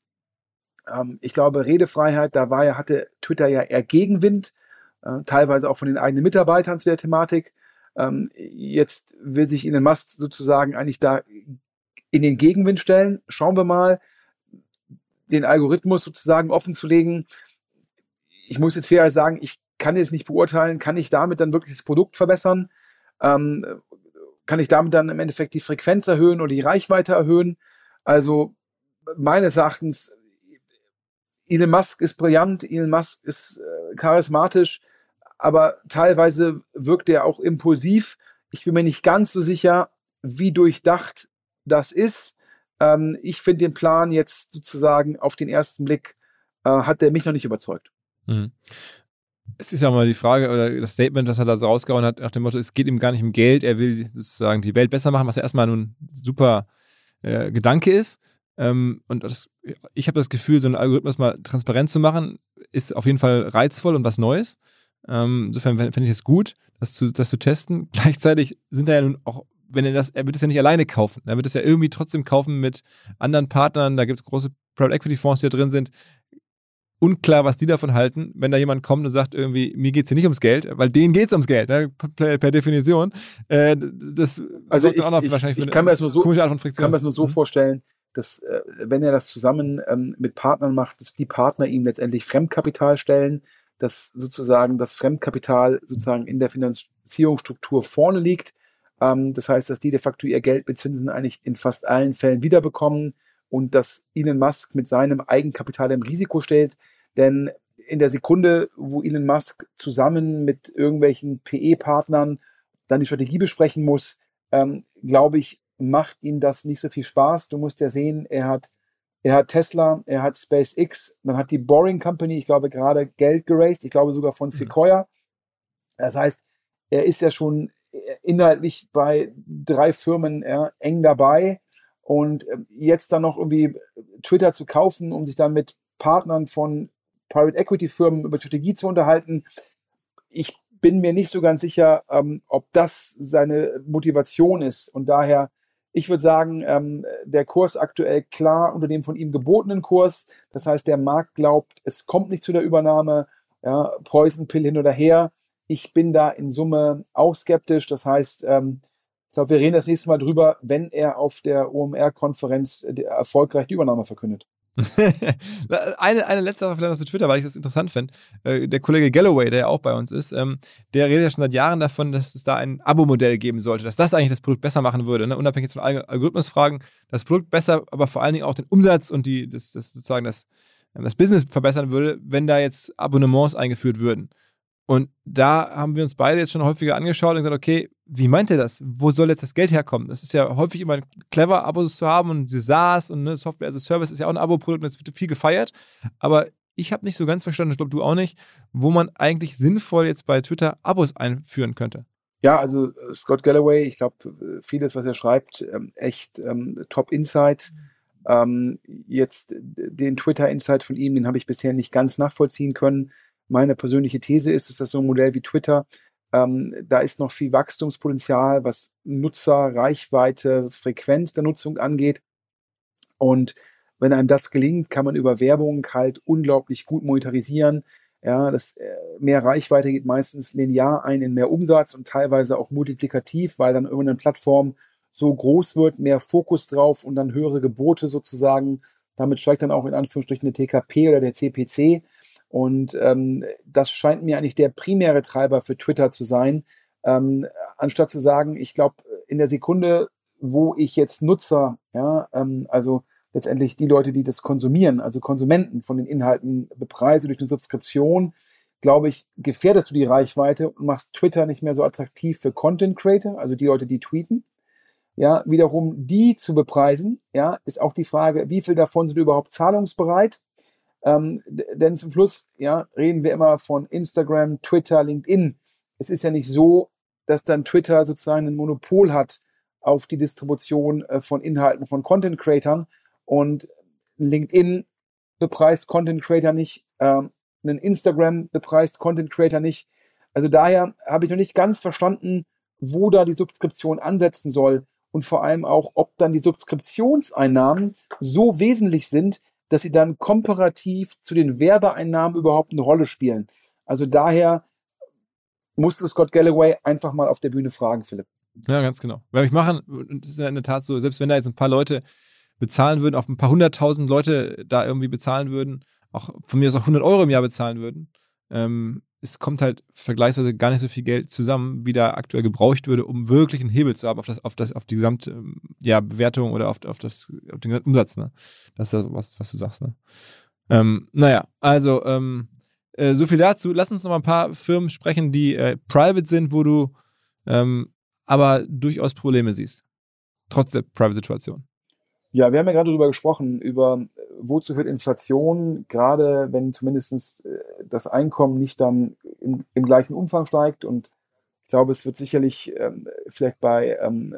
Ich glaube, Redefreiheit, da war ja, hatte Twitter ja eher Gegenwind, äh, teilweise auch von den eigenen Mitarbeitern zu der Thematik. Ähm, jetzt will sich Elon Musk sozusagen eigentlich da in den Gegenwind stellen. Schauen wir mal, den Algorithmus sozusagen offen zu legen. Ich muss jetzt fair sagen, ich kann jetzt nicht beurteilen, kann ich damit dann wirklich das Produkt verbessern? Ähm, kann ich damit dann im Endeffekt die Frequenz erhöhen oder die Reichweite erhöhen? Also meines Erachtens, Elon Musk ist brillant, Elon Musk ist äh, charismatisch, aber teilweise wirkt er auch impulsiv. Ich bin mir nicht ganz so sicher, wie durchdacht das ist. Ähm, ich finde den Plan jetzt sozusagen auf den ersten Blick, äh, hat der mich noch nicht überzeugt. Mhm. Es ist ja mal die Frage oder das Statement, das er da so rausgehauen hat, nach dem Motto, es geht ihm gar nicht um Geld, er will sozusagen die Welt besser machen, was ja erstmal nun ein super äh, Gedanke ist. Ähm, und das, ich habe das Gefühl, so einen Algorithmus mal transparent zu machen, ist auf jeden Fall reizvoll und was Neues. Ähm, insofern finde ich es gut, das zu, das zu testen. Gleichzeitig sind da ja nun auch, wenn er das, er wird es ja nicht alleine kaufen. Er wird es ja irgendwie trotzdem kaufen mit anderen Partnern. Da gibt es große Private Equity Fonds, die da drin sind. unklar, was die davon halten, wenn da jemand kommt und sagt irgendwie, mir geht es hier nicht ums Geld, weil denen geht es ums Geld, ne? per, per Definition. Äh, das also ich, auch noch ich, wahrscheinlich ich für kann mir das nur so, komische Art von Friktion. kann mir das nur so mhm. vorstellen, dass äh, wenn er das zusammen ähm, mit Partnern macht, dass die Partner ihm letztendlich Fremdkapital stellen, dass sozusagen das Fremdkapital sozusagen in der Finanzierungsstruktur vorne liegt. Ähm, das heißt, dass die de facto ihr Geld mit Zinsen eigentlich in fast allen Fällen wiederbekommen und dass Elon Musk mit seinem Eigenkapital im Risiko stellt. Denn in der Sekunde, wo Elon Musk zusammen mit irgendwelchen P E-Partnern dann die Strategie besprechen muss, ähm, glaube ich, macht ihm das nicht so viel Spaß. Du musst ja sehen, er hat, er hat Tesla, er hat SpaceX, dann hat die Boring Company, ich glaube, gerade Geld geraced, ich glaube sogar von Sequoia. Das heißt, er ist ja schon inhaltlich bei drei Firmen ja, eng dabei und jetzt dann noch irgendwie Twitter zu kaufen, um sich dann mit Partnern von Private Equity Firmen über Strategie zu unterhalten. Ich bin mir nicht so ganz sicher, ähm, ob das seine Motivation ist. Und daher, ich würde sagen, ähm, der Kurs aktuell klar unter dem von ihm gebotenen Kurs. Das heißt, der Markt glaubt, es kommt nicht zu der Übernahme. Ja, Poison Pill hin oder her. Ich bin da in Summe auch skeptisch. Das heißt, ähm, ich glaube, wir reden das nächste Mal drüber, wenn er auf der O M R-Konferenz äh, erfolgreich die Übernahme verkündet. eine, eine letzte Sache vielleicht noch zu Twitter, weil ich das interessant finde. Äh, der Kollege Galloway, der ja auch bei uns ist, ähm, der redet ja schon seit Jahren davon, dass es da ein Abo-Modell geben sollte, dass das eigentlich das Produkt besser machen würde, ne? Unabhängig von Alg- Algorithmusfragen, das Produkt besser, aber vor allen Dingen auch den Umsatz und die, das, das sozusagen das, das Business verbessern würde, wenn da jetzt Abonnements eingeführt würden. Und da haben wir uns beide jetzt schon häufiger angeschaut und gesagt, okay, wie meint er das? Wo soll jetzt das Geld herkommen? Das ist ja häufig immer clever, Abos zu haben und diese SaaS und ne, Software as a Service ist ja auch ein Abo-Produkt und das wird viel gefeiert. Aber ich habe nicht so ganz verstanden, ich glaube du auch nicht, wo man eigentlich sinnvoll jetzt bei Twitter Abos einführen könnte. Ja, also Scott Galloway, ich glaube, vieles, was er schreibt, echt ähm, Top-Insight. Ähm, jetzt den Twitter-Insight von ihm, den habe ich bisher nicht ganz nachvollziehen können. Meine persönliche These ist, dass das so ein Modell wie Twitter, ähm, da ist noch viel Wachstumspotenzial, was Nutzer, Reichweite, Frequenz der Nutzung angeht. Und wenn einem das gelingt, kann man über Werbung halt unglaublich gut monetarisieren. Ja, das äh, mehr Reichweite geht meistens linear ein in mehr Umsatz und teilweise auch multiplikativ, weil dann irgendeine Plattform so groß wird, mehr Fokus drauf und dann höhere Gebote sozusagen. Damit steigt dann auch in Anführungsstrichen der T K P oder der C P C. Und ähm, das scheint mir eigentlich der primäre Treiber für Twitter zu sein. Ähm, anstatt zu sagen, ich glaube, in der Sekunde, wo ich jetzt Nutzer, ja, ähm, also letztendlich die Leute, die das konsumieren, also Konsumenten von den Inhalten bepreise durch eine Subskription, glaube ich, gefährdest du die Reichweite und machst Twitter nicht mehr so attraktiv für Content Creator, also die Leute, die tweeten. Ja, wiederum die zu bepreisen, ja, ist auch die Frage, wie viel davon sind überhaupt zahlungsbereit? Ähm, d- denn zum Schluss, ja, reden wir immer von Instagram, Twitter, LinkedIn. Es ist ja nicht so, dass dann Twitter sozusagen ein Monopol hat auf die Distribution äh, von Inhalten von Content Creatern und LinkedIn bepreist Content Creator nicht, ähm, ein Instagram bepreist Content Creator nicht. Also daher habe ich noch nicht ganz verstanden, wo da die Subskription ansetzen soll. Und vor allem auch, ob dann die Subskriptionseinnahmen so wesentlich sind, dass sie dann komparativ zu den Werbeeinnahmen überhaupt eine Rolle spielen. Also daher musste Scott Galloway einfach mal auf der Bühne fragen, Philipp. Ja, ganz genau. Weil ich machen, und das ist ja in der Tat so, selbst wenn da jetzt ein paar Leute bezahlen würden, auch ein paar hunderttausend Leute da irgendwie bezahlen würden, auch von mir aus auch hundert Euro im Jahr bezahlen würden, ähm, es kommt halt vergleichsweise gar nicht so viel Geld zusammen, wie da aktuell gebraucht würde, um wirklich einen Hebel zu haben auf das, auf das, auf die gesamte ja, Bewertung oder auf, auf, das, auf den gesamten Umsatz, ne? Das ist das, was, was du sagst, ne? Ähm, naja, also ähm, äh, so viel dazu. Lass uns noch mal ein paar Firmen sprechen, die äh, private sind, wo du ähm, aber durchaus Probleme siehst. Trotz der Private-Situation. Ja, wir haben ja gerade darüber gesprochen, über wozu führt Inflation, gerade wenn zumindest das Einkommen nicht dann im, im gleichen Umfang steigt. Und ich glaube, es wird sicherlich ähm, vielleicht bei, ähm,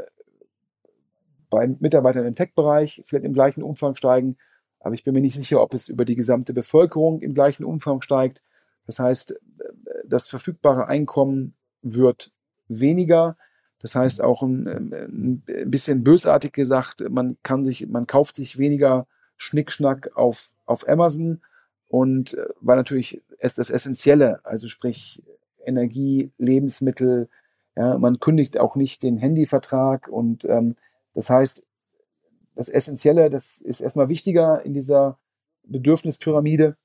bei Mitarbeitern im Tech-Bereich vielleicht im gleichen Umfang steigen. Aber ich bin mir nicht sicher, ob es über die gesamte Bevölkerung im gleichen Umfang steigt. Das heißt, das verfügbare Einkommen wird weniger. Das heißt auch ein, ein bisschen bösartig gesagt, man kann sich, man kauft sich weniger Schnickschnack auf, auf Amazon und äh, weil natürlich es das Essentielle, also sprich Energie, Lebensmittel, ja, man kündigt auch nicht den Handyvertrag und ähm, das heißt, das Essentielle, das ist erstmal wichtiger in dieser Bedürfnispyramide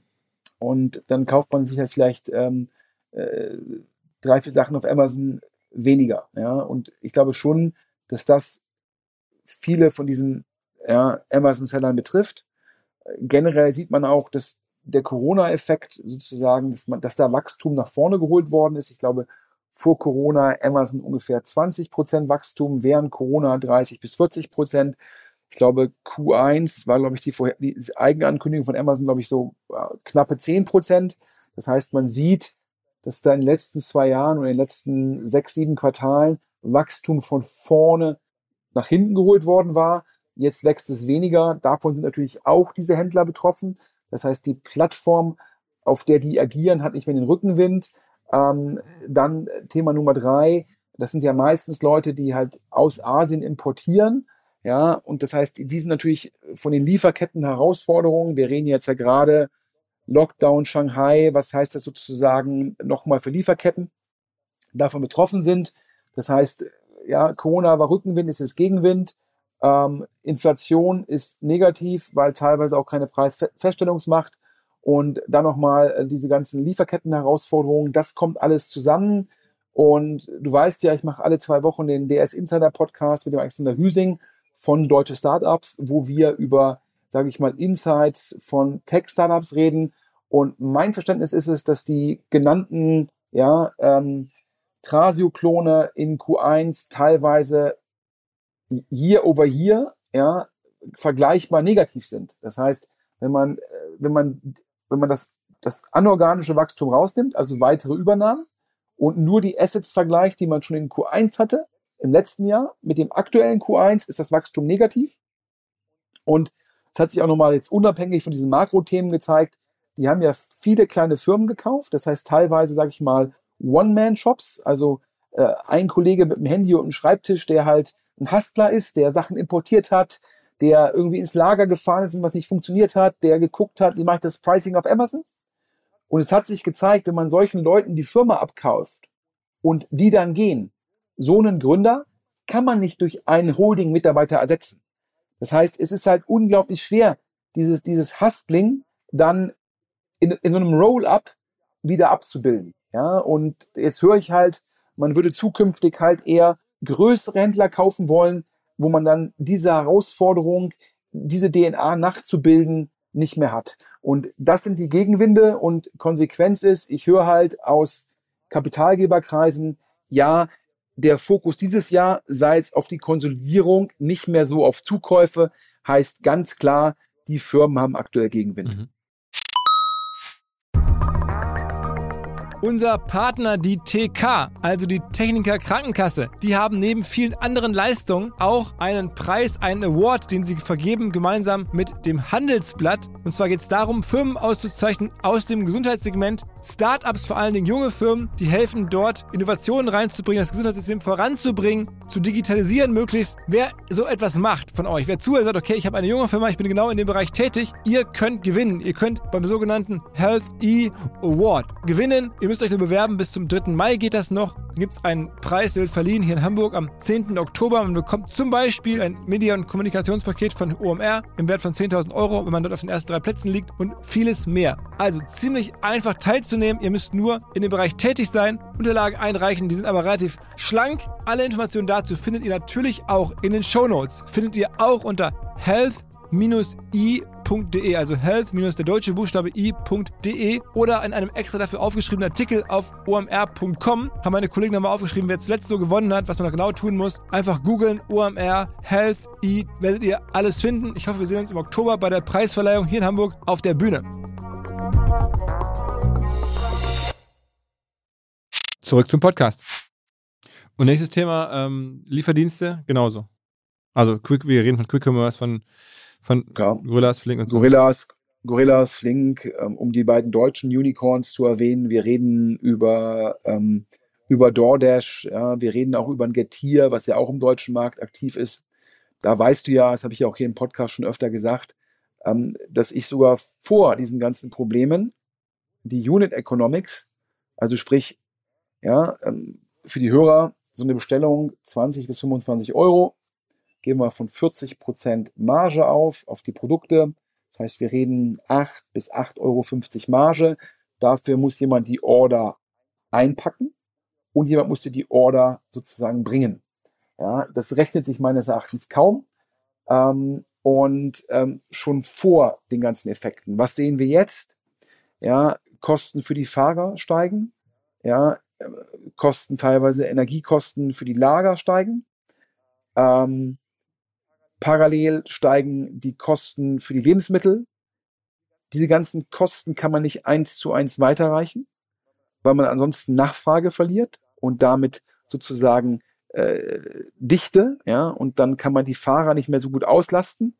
und dann kauft man sich halt vielleicht ähm, äh, drei, vier Sachen auf Amazon weniger. Ja? Und ich glaube schon, dass das viele von diesen ja, Amazon-Sellern betrifft. Generell sieht man auch, dass der Corona-Effekt sozusagen, dass, man, dass da Wachstum nach vorne geholt worden ist. Ich glaube, vor Corona Amazon ungefähr zwanzig Prozent Wachstum, während Corona dreißig bis vierzig Prozent. Ich glaube, Q eins war, glaube ich, die, Vorher- die eigene Ankündigung von Amazon, glaube ich, so äh, knappe zehn Prozent. Das heißt, man sieht, dass da in den letzten zwei Jahren oder in den letzten sechs, sieben Quartalen Wachstum von vorne nach hinten geholt worden war. Jetzt wächst es weniger. Davon sind natürlich auch diese Händler betroffen. Das heißt, die Plattform, auf der die agieren, hat nicht mehr den Rückenwind. Ähm, dann Thema Nummer drei, das sind ja meistens Leute, die halt aus Asien importieren. Ja, und das heißt, die sind natürlich von den Lieferketten Herausforderungen. Wir reden jetzt ja gerade Lockdown Shanghai. Was heißt das sozusagen nochmal für Lieferketten? Davon betroffen sind. Das heißt, ja, Corona war Rückenwind, ist jetzt Gegenwind. Ähm, Inflation ist negativ, weil teilweise auch keine Preisfeststellungsmacht. Und dann nochmal diese ganzen Lieferketten-Herausforderungen, das kommt alles zusammen. Und du weißt ja, ich mache alle zwei Wochen den D S Insider Podcast mit dem Alexander Hüsing von Deutsche Startups, wo wir über, sage ich mal, Insights von Tech-Startups reden. Und mein Verständnis ist es, dass die genannten ja, ähm, Trasio-Klone in Q eins teilweise year over year ja, vergleichbar negativ sind. Das heißt, wenn man, wenn man, wenn man das, das anorganische Wachstum rausnimmt, also weitere Übernahmen, und nur die Assets vergleicht, die man schon in Q eins hatte, im letzten Jahr, mit dem aktuellen Q eins ist das Wachstum negativ. Und es hat sich auch nochmal jetzt unabhängig von diesen Makrothemen gezeigt, die haben ja viele kleine Firmen gekauft, das heißt teilweise, sage ich mal, One-Man-Shops, also äh, ein Kollege mit einem Handy und einem Schreibtisch, der halt ein Hustler ist, der Sachen importiert hat, der irgendwie ins Lager gefahren ist, wenn was nicht funktioniert hat, der geguckt hat, wie mache ich das Pricing auf Amazon? Und es hat sich gezeigt, wenn man solchen Leuten die Firma abkauft und die dann gehen, so einen Gründer kann man nicht durch einen Holding-Mitarbeiter ersetzen. Das heißt, es ist halt unglaublich schwer, dieses, dieses Hustling dann in, in so einem Roll-up wieder abzubilden. Ja, und jetzt höre ich halt, man würde zukünftig halt eher größere Händler kaufen wollen, wo man dann diese Herausforderung, diese D N A nachzubilden, nicht mehr hat. Und das sind die Gegenwinde und Konsequenz ist, ich höre halt aus Kapitalgeberkreisen, ja, der Fokus dieses Jahr sei jetzt auf die Konsolidierung, nicht mehr so auf Zukäufe, heißt ganz klar, die Firmen haben aktuell Gegenwind. Mhm. Unser Partner, die T K, also die Techniker Krankenkasse, die haben neben vielen anderen Leistungen auch einen Preis, einen Award, den sie vergeben, gemeinsam mit dem Handelsblatt. Und zwar geht es darum, Firmen auszuzeichnen aus dem Gesundheitssegment, Startups, vor allen Dingen junge Firmen, die helfen dort, Innovationen reinzubringen, das Gesundheitssystem voranzubringen, zu digitalisieren möglichst. Wer so etwas macht von euch, wer zuhört, sagt, okay, ich habe eine junge Firma, ich bin genau in dem Bereich tätig, ihr könnt gewinnen. Ihr könnt beim sogenannten Health E Award gewinnen. Ihr müsst euch nur bewerben, bis zum dritten Mai geht das noch. Dann gibt es einen Preis, der wird verliehen hier in Hamburg am zehnten Oktober. Man bekommt zum Beispiel ein Media- und Kommunikationspaket von O M R im Wert von zehntausend Euro, wenn man dort auf den ersten drei Plätzen liegt und vieles mehr. Also ziemlich einfach teilzunehmen. Ihr müsst nur in dem Bereich tätig sein, Unterlagen einreichen, die sind aber relativ schlank. Alle Informationen dazu findet ihr natürlich auch in den Shownotes. Findet ihr auch unter health i punkt de, also health, der deutsche Buchstabe i punkt de oder in einem extra dafür aufgeschriebenen Artikel auf o m r punkt com haben meine Kollegen nochmal aufgeschrieben, wer zuletzt so gewonnen hat, was man da genau tun muss. Einfach googeln, O M R, Health E, werdet ihr alles finden. Ich hoffe, wir sehen uns im Oktober bei der Preisverleihung hier in Hamburg auf der Bühne. Zurück zum Podcast. Und nächstes Thema, ähm, Lieferdienste, genauso. Also Quick, wir reden von Quick Commerce, von Von ja. Gorillas, Flink und so. Gorillas, Gorillas, Flink, ähm, um die beiden deutschen Unicorns zu erwähnen. Wir reden über, ähm, über DoorDash, ja, wir reden auch über ein Getir, was ja auch im deutschen Markt aktiv ist. Da weißt du ja, das habe ich ja auch hier im Podcast schon öfter gesagt, ähm, dass ich sogar vor diesen ganzen Problemen die Unit Economics, also sprich, ja, ähm, für die Hörer so eine Bestellung zwanzig bis fünfundzwanzig Euro, gehen wir von vierzig Prozent Marge auf, auf die Produkte. Das heißt, wir reden acht bis acht Euro fünfzig Marge. Dafür muss jemand die Order einpacken und jemand muss dir die Order sozusagen bringen. Ja, das rechnet sich meines Erachtens kaum. Ähm, und ähm, schon vor den ganzen Effekten. Was sehen wir jetzt? Ja, Kosten für die Fahrer steigen. Ja, äh, Kosten teilweise Energiekosten für die Lager steigen. Ähm, parallel steigen die Kosten für die Lebensmittel. Diese ganzen Kosten kann man nicht eins zu eins weiterreichen, weil man ansonsten Nachfrage verliert und damit sozusagen äh, Dichte, ja, und dann kann man die Fahrer nicht mehr so gut auslasten.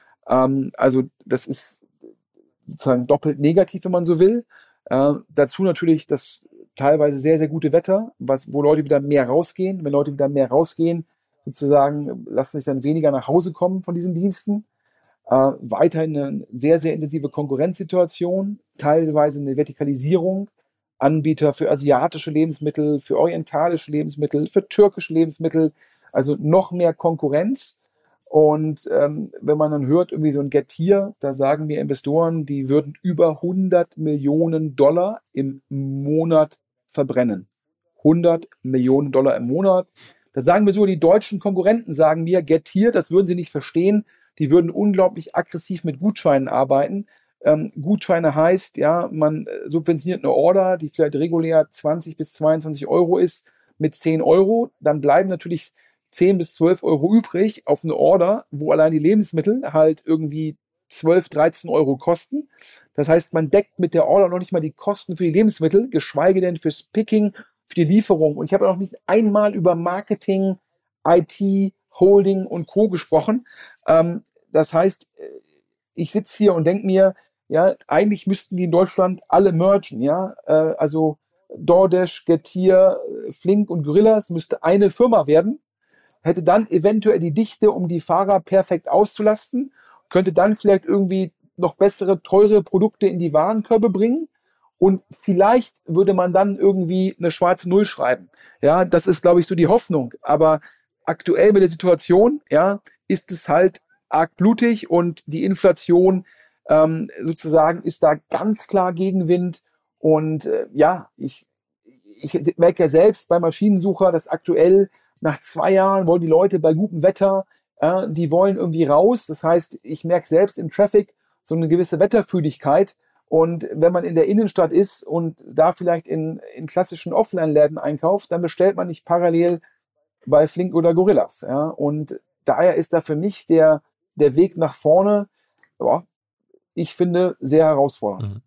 Ähm, also das ist sozusagen doppelt negativ, wenn man so will. Äh, dazu natürlich das teilweise sehr, sehr gute Wetter, was, wo Leute wieder mehr rausgehen. Wenn Leute wieder mehr rausgehen, sozusagen lassen sich dann weniger nach Hause kommen von diesen Diensten. Äh, weiterhin eine sehr, sehr intensive Konkurrenzsituation, teilweise eine Vertikalisierung, Anbieter für asiatische Lebensmittel, für orientalische Lebensmittel, für türkische Lebensmittel, also noch mehr Konkurrenz. Und ähm, wenn man dann hört, irgendwie so ein Getir, da sagen mir Investoren, die würden über hundert Millionen Dollar im Monat verbrennen. hundert Millionen Dollar im Monat. Das sagen mir sogar die deutschen Konkurrenten, sagen mir, Getir, das würden sie nicht verstehen, die würden unglaublich aggressiv mit Gutscheinen arbeiten. Ähm, Gutscheine heißt, ja, man subventioniert eine Order, die vielleicht regulär zwanzig bis zweiundzwanzig Euro ist, mit zehn Euro. Dann bleiben natürlich zehn bis zwölf Euro übrig auf eine Order, wo allein die Lebensmittel halt irgendwie zwölf, dreizehn Euro kosten. Das heißt, man deckt mit der Order noch nicht mal die Kosten für die Lebensmittel, geschweige denn fürs Picking, für die Lieferung. Und ich habe noch nicht einmal über Marketing, I T, Holding und Co. gesprochen. Ähm, das heißt, ich sitze hier und denke mir, ja, eigentlich müssten die in Deutschland alle mergen, ja, äh, also DoorDash, Getir, Flink und Gorillas müsste eine Firma werden, hätte dann eventuell die Dichte, um die Fahrer perfekt auszulasten, könnte dann vielleicht irgendwie noch bessere, teure Produkte in die Warenkörbe bringen und vielleicht würde man dann irgendwie eine schwarze Null schreiben. Ja, das ist, glaube ich, so die Hoffnung, aber aktuell mit der Situation, ja, ist es halt arg blutig und die Inflation ähm, sozusagen ist da ganz klar Gegenwind und äh, ja, ich, ich merke ja selbst bei Maschinensucher, dass aktuell nach zwei Jahren wollen die Leute bei gutem Wetter, äh, die wollen irgendwie raus, das heißt, ich merke selbst im Traffic so eine gewisse Wetterfühligkeit und wenn man in der Innenstadt ist und da vielleicht in, in klassischen Offline-Läden einkauft, dann bestellt man nicht parallel bei Flink oder Gorillas, ja, und daher ist da für mich der der Weg nach vorne, ja, ich finde, sehr herausfordernd.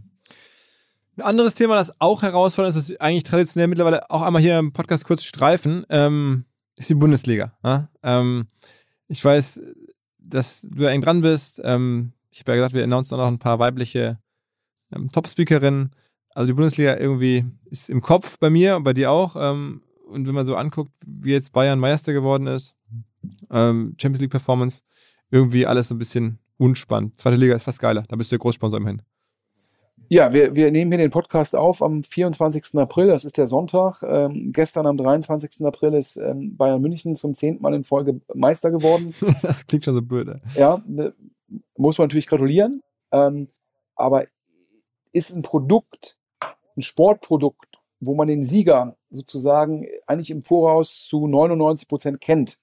Ein anderes Thema, das auch herausfordernd ist, das eigentlich traditionell mittlerweile auch einmal hier im Podcast kurz streifen, ähm, ist die Bundesliga. Ja? Ähm, ich weiß, dass du da eng dran bist. Ähm, ich habe ja gesagt, wir announcen auch noch ein paar weibliche ähm, Top-Speakerinnen. Also die Bundesliga irgendwie ist im Kopf bei mir und bei dir auch. Ähm, und wenn man so anguckt, wie jetzt Bayern Meister geworden ist, ähm, Champions League Performance, irgendwie alles so ein bisschen unspannend. Zweite Liga ist fast geiler, da bist du der Großsponsor immerhin. Ja, wir, wir nehmen hier den Podcast auf am vierundzwanzigsten April, das ist der Sonntag. Ähm, gestern am dreiundzwanzigsten April ist ähm, Bayern München zum zehnten Mal in Folge Meister geworden. Das klingt schon so blöd. Ja, ne, muss man natürlich gratulieren. Ähm, aber ist ein Produkt, ein Sportprodukt, wo man den Sieger sozusagen eigentlich im Voraus zu neunundneunzig Prozent kennt,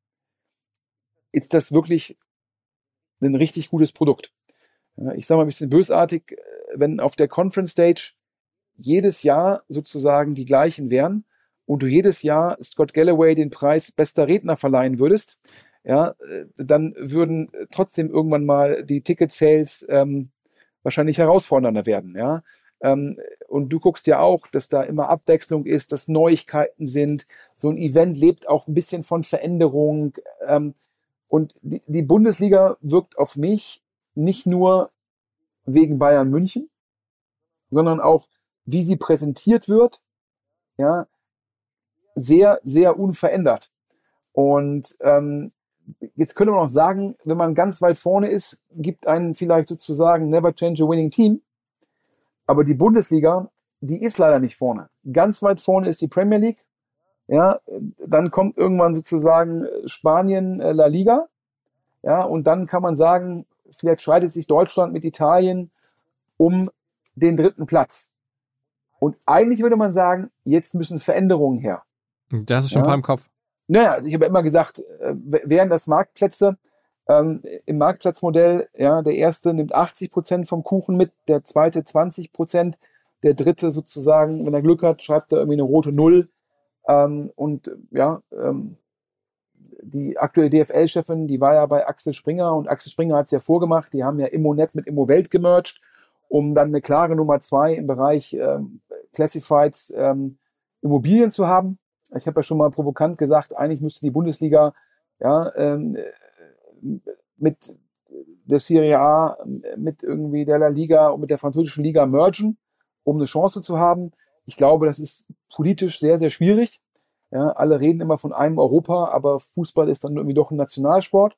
ist das wirklich ein richtig gutes Produkt. Ich sage mal ein bisschen bösartig, wenn auf der Conference Stage jedes Jahr sozusagen die gleichen wären und du jedes Jahr Scott Galloway den Preis bester Redner verleihen würdest, ja, dann würden trotzdem irgendwann mal die Ticket-Sales ähm, wahrscheinlich herausfordernder werden. Ja. Ähm, und du guckst ja auch, dass da immer Abwechslung ist, dass Neuigkeiten sind. So ein Event lebt auch ein bisschen von Veränderung. Ähm, und die, die Bundesliga wirkt auf mich nicht nur wegen Bayern München, sondern auch, wie sie präsentiert wird, ja, sehr, sehr unverändert. Und ähm, jetzt könnte man auch sagen, wenn man ganz weit vorne ist, gibt einen vielleicht sozusagen never change a winning team. Aber die Bundesliga, die ist leider nicht vorne. Ganz weit vorne ist die Premier League. Ja, dann kommt irgendwann sozusagen Spanien, äh, La Liga. Ja, und dann kann man sagen, vielleicht streitet sich Deutschland mit Italien um den dritten Platz. Und eigentlich würde man sagen, jetzt müssen Veränderungen her. Das ist schon ja. ein paar im Kopf. Naja, also ich habe ja immer gesagt, äh, wären das Marktplätze, ähm, im Marktplatzmodell, ja, der erste nimmt achtzig Prozent vom Kuchen mit, der zweite zwanzig Prozent, der dritte sozusagen, wenn er Glück hat, schreibt er irgendwie eine rote Null. Ähm, und ja, ähm, die aktuelle D F L-Chefin, die war ja bei Axel Springer und Axel Springer hat es ja vorgemacht, die haben ja Immonet mit Immowelt gemerged, um dann eine klare Nummer zwei im Bereich ähm, Classifieds ähm, Immobilien zu haben. Ich habe ja schon mal provokant gesagt, eigentlich müsste die Bundesliga ja, ähm, mit der Serie A, mit irgendwie der La Liga und mit der französischen Liga mergen, um eine Chance zu haben. Ich glaube, das ist politisch sehr, sehr schwierig. Ja, alle reden immer von einem Europa, aber Fußball ist dann irgendwie doch ein Nationalsport.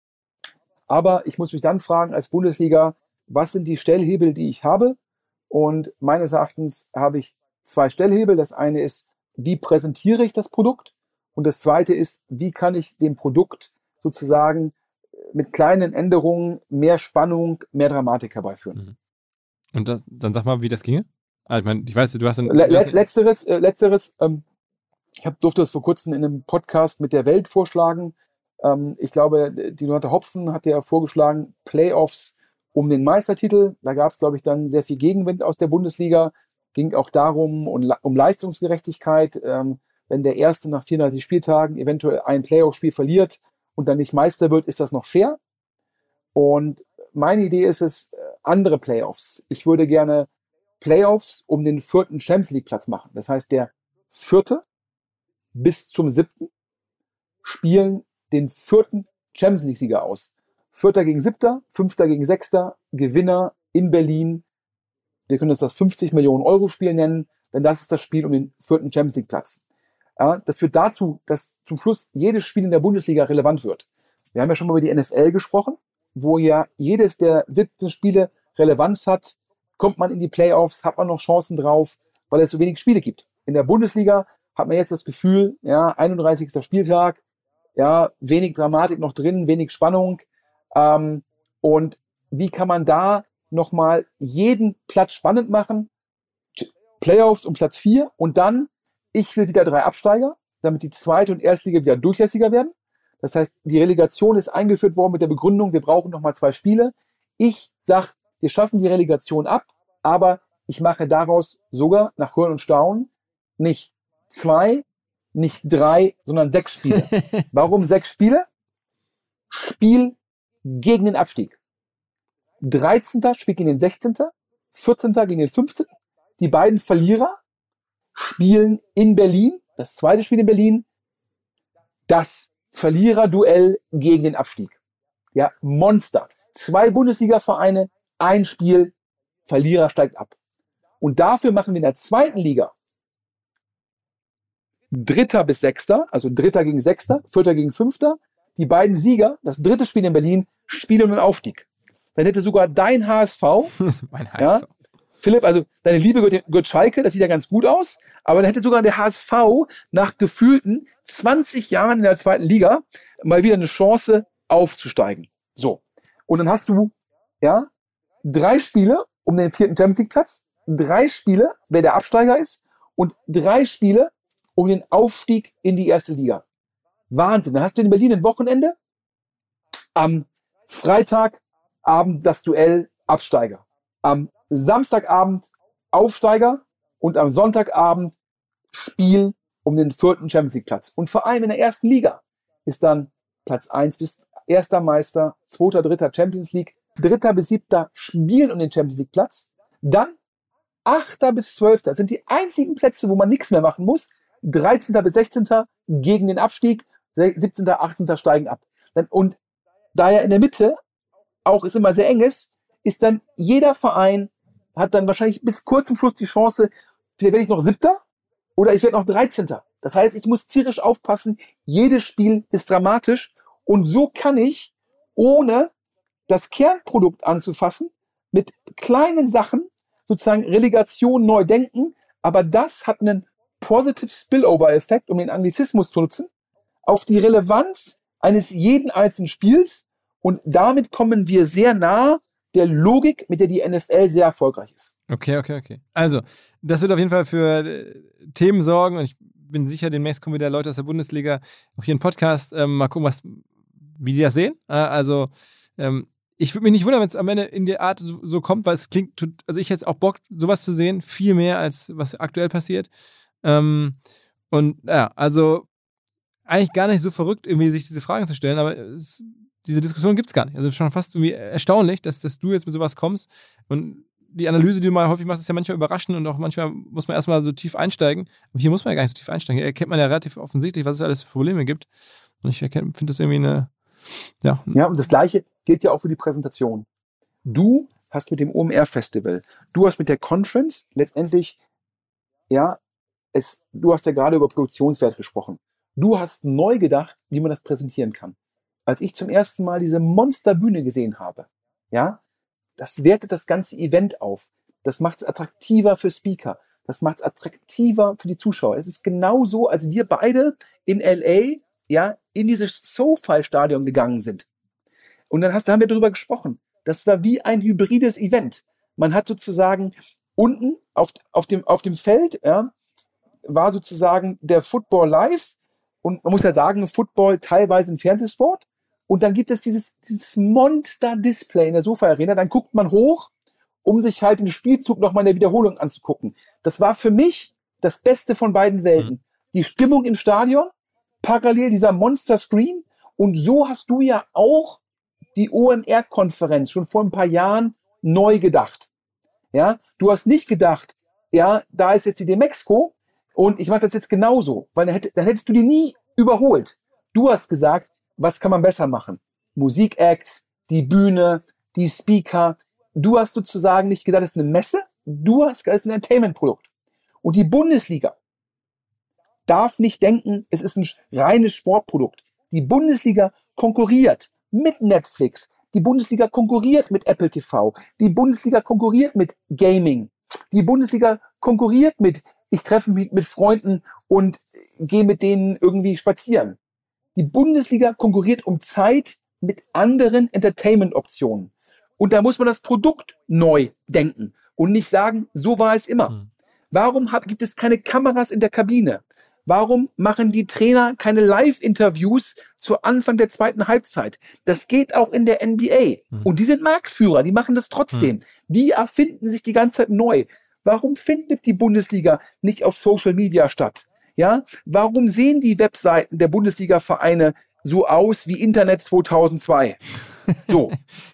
Aber ich muss mich dann fragen, als Bundesliga, was sind die Stellhebel, die ich habe? Und meines Erachtens habe ich zwei Stellhebel. Das eine ist, wie präsentiere ich das Produkt? Und das zweite ist, wie kann ich dem Produkt sozusagen mit kleinen Änderungen mehr Spannung, mehr Dramatik herbeiführen? Und das, dann sag mal, wie das ginge? Also ich meine, ich weiß, du hast ein... Le- le- letzteres, äh, letzteres ähm, ich hab, durfte das vor kurzem in einem Podcast mit der Welt vorschlagen. Ähm, ich glaube, die Donata Hopfen hat ja vorgeschlagen, Playoffs um den Meistertitel. Da gab es, glaube ich, dann sehr viel Gegenwind aus der Bundesliga. Ging auch darum, um, um Leistungsgerechtigkeit. Ähm, wenn der Erste nach vierunddreißig Spieltagen eventuell ein Playoff-Spiel verliert und dann nicht Meister wird, ist das noch fair? Und meine Idee ist es, andere Playoffs. Ich würde gerne Playoffs um den vierten Champions League Platz machen. Das heißt, der vierte bis zum siebten spielen den vierten Champions League Sieger aus. Vierter gegen siebter, fünfter gegen sechster, Gewinner in Berlin. Wir können das das fünfzig Millionen Euro Spiel nennen, denn das ist das Spiel um den vierten Champions League Platz. Ja, das führt dazu, dass zum Schluss jedes Spiel in der Bundesliga relevant wird. Wir haben ja schon mal über die N F L gesprochen, wo ja jedes der siebzehn Spiele Relevanz hat. Kommt man in die Playoffs, hat man noch Chancen drauf, weil es so wenig Spiele gibt. In der Bundesliga hat man jetzt das Gefühl, ja, einunddreißigster Spieltag, ja, wenig Dramatik noch drin, wenig Spannung. Ähm, und wie kann man da nochmal jeden Platz spannend machen? Playoffs um Platz vier und dann, ich will wieder drei Absteiger, damit die zweite und Erstliga wieder durchlässiger werden. Das heißt, die Relegation ist eingeführt worden mit der Begründung, wir brauchen nochmal zwei Spiele. Ich sag, wir schaffen die Relegation ab, aber ich mache daraus sogar, nach Hören und Staunen, nicht zwei, nicht drei, sondern sechs Spiele. Warum sechs Spiele? Spiel gegen den Abstieg. dreizehnter spielt gegen den sechzehnten, vierzehnter gegen den fünfzehnten. Die beiden Verlierer spielen in Berlin, das zweite Spiel in Berlin, das Verliererduell gegen den Abstieg. Ja, Monster. Zwei Bundesliga-Vereine, ein Spiel, Verlierer steigt ab. Und dafür machen wir in der zweiten Liga Dritter bis Sechster, also Dritter gegen Sechster, Vierter gegen Fünfter. Die beiden Sieger, das dritte Spiel in Berlin, spielen um den Aufstieg. Dann hätte sogar dein H S V, mein H S V. Ja, Philipp, also deine Liebe gehört, gehört Schalke, das sieht ja ganz gut aus, aber dann hätte sogar der H S V nach gefühlten zwanzig Jahren in der zweiten Liga mal wieder eine Chance aufzusteigen. So. Und dann hast du, ja, drei Spiele um den vierten Champions League Platz, drei Spiele, wer der Absteiger ist, und drei Spiele um den Aufstieg in die erste Liga. Wahnsinn. Dann hast du in Berlin ein Wochenende, am Freitagabend das Duell Absteiger, am Samstagabend Aufsteiger und am Sonntagabend Spiel um den vierten Champions League Platz. Und vor allem in der ersten Liga ist dann Platz eins bis erster Meister, zweiter, dritter Champions League, dritter bis siebter spielen um den Champions League Platz. Dann achter bis zwölfter sind die einzigen Plätze, wo man nichts mehr machen muss. dreizehnter bis sechzehnter gegen den Abstieg, siebzehnter, achtzehnter steigen ab. Und da ja in der Mitte auch es immer sehr eng ist, ist dann jeder Verein, hat dann wahrscheinlich bis kurz zum Schluss die Chance, vielleicht werde ich noch Siebter oder ich werde noch dreizehnter. Das heißt, ich muss tierisch aufpassen, jedes Spiel ist dramatisch Und so kann ich, ohne das Kernprodukt anzufassen, mit kleinen Sachen sozusagen Relegation neu denken, aber das hat einen Positive Spillover-Effekt, um den Anglizismus zu nutzen, auf die Relevanz eines jeden einzelnen Spiels, und damit kommen wir sehr nah der Logik, mit der die N F L sehr erfolgreich ist. Okay, okay, okay. Also, das wird auf jeden Fall für äh, Themen sorgen, und ich bin sicher, demnächst kommen wieder Leute aus der Bundesliga auch hier im Podcast. Ähm, mal gucken, was, wie die das sehen. Äh, also, ähm, ich würde mich nicht wundern, wenn es am Ende in der Art so, so kommt, weil es klingt, also ich hätte auch Bock, sowas zu sehen, viel mehr als was aktuell passiert. Ähm, und ja, also eigentlich gar nicht so verrückt, irgendwie sich diese Fragen zu stellen, aber es, diese Diskussion gibt es gar nicht. Also schon fast irgendwie erstaunlich, dass, dass du jetzt mit sowas kommst, und die Analyse, die du mal häufig machst, ist ja manchmal überraschend, und auch manchmal muss man erstmal so tief einsteigen. Aber hier muss man ja gar nicht so tief einsteigen. Hier erkennt man ja relativ offensichtlich, was es alles für Probleme gibt. Und ich finde das irgendwie eine, ja. Ja, und das Gleiche gilt ja auch für die Präsentation. Du hast mit dem O M R-Festival, du hast mit der Conference letztendlich, ja, es, du hast ja gerade über Produktionswert gesprochen. Du hast neu gedacht, wie man das präsentieren kann. Als ich zum ersten Mal diese Monsterbühne gesehen habe, ja, das wertet das ganze Event auf. Das macht es attraktiver für Speaker. Das macht es attraktiver für die Zuschauer. Es ist genauso, als wir beide in L A, ja, in dieses SoFi-Stadion gegangen sind. Und dann hast, da haben wir darüber gesprochen. Das war wie ein hybrides Event. Man hat sozusagen unten auf, auf, dem, auf dem Feld, ja, war sozusagen der Football live. Und man muss ja sagen, Football teilweise ein Fernsehsport. Und dann gibt es dieses, dieses Monster-Display in der Sofa-Arena. Dann guckt man hoch, um sich halt den Spielzug nochmal in der Wiederholung anzugucken. Das war für mich das Beste von beiden Welten. Mhm. Die Stimmung im Stadion, parallel dieser Monster-Screen. Und so hast du ja auch die O M R-Konferenz schon vor ein paar Jahren neu gedacht. Ja, du hast nicht gedacht, ja, da ist jetzt die Demexco und ich mache das jetzt genauso, weil dann, hätt, dann hättest du die nie überholt. Du hast gesagt, was kann man besser machen? Musikacts, die Bühne, die Speaker. Du hast sozusagen nicht gesagt, das ist eine Messe, du hast gesagt, das ist ein Entertainment-Produkt. Und die Bundesliga darf nicht denken, es ist ein reines Sportprodukt. Die Bundesliga konkurriert mit Netflix. Die Bundesliga konkurriert mit Apple T V. Die Bundesliga konkurriert mit Gaming. Die Bundesliga konkurriert mit, ich treffe mich mit Freunden und gehe mit denen irgendwie spazieren. Die Bundesliga konkurriert um Zeit mit anderen Entertainment-Optionen. Und da muss man das Produkt neu denken und nicht sagen, so war es immer. Hm. Warum hab, gibt es keine Kameras in der Kabine? Warum machen die Trainer keine Live-Interviews zu Anfang der zweiten Halbzeit? Das geht auch in der N B A. Hm. Und die sind Marktführer, die machen das trotzdem. Hm. Die erfinden sich die ganze Zeit neu. Warum findet die Bundesliga nicht auf Social Media statt? Ja, warum sehen die Webseiten der Bundesliga-Vereine so aus wie Internet zweitausendzwei? So.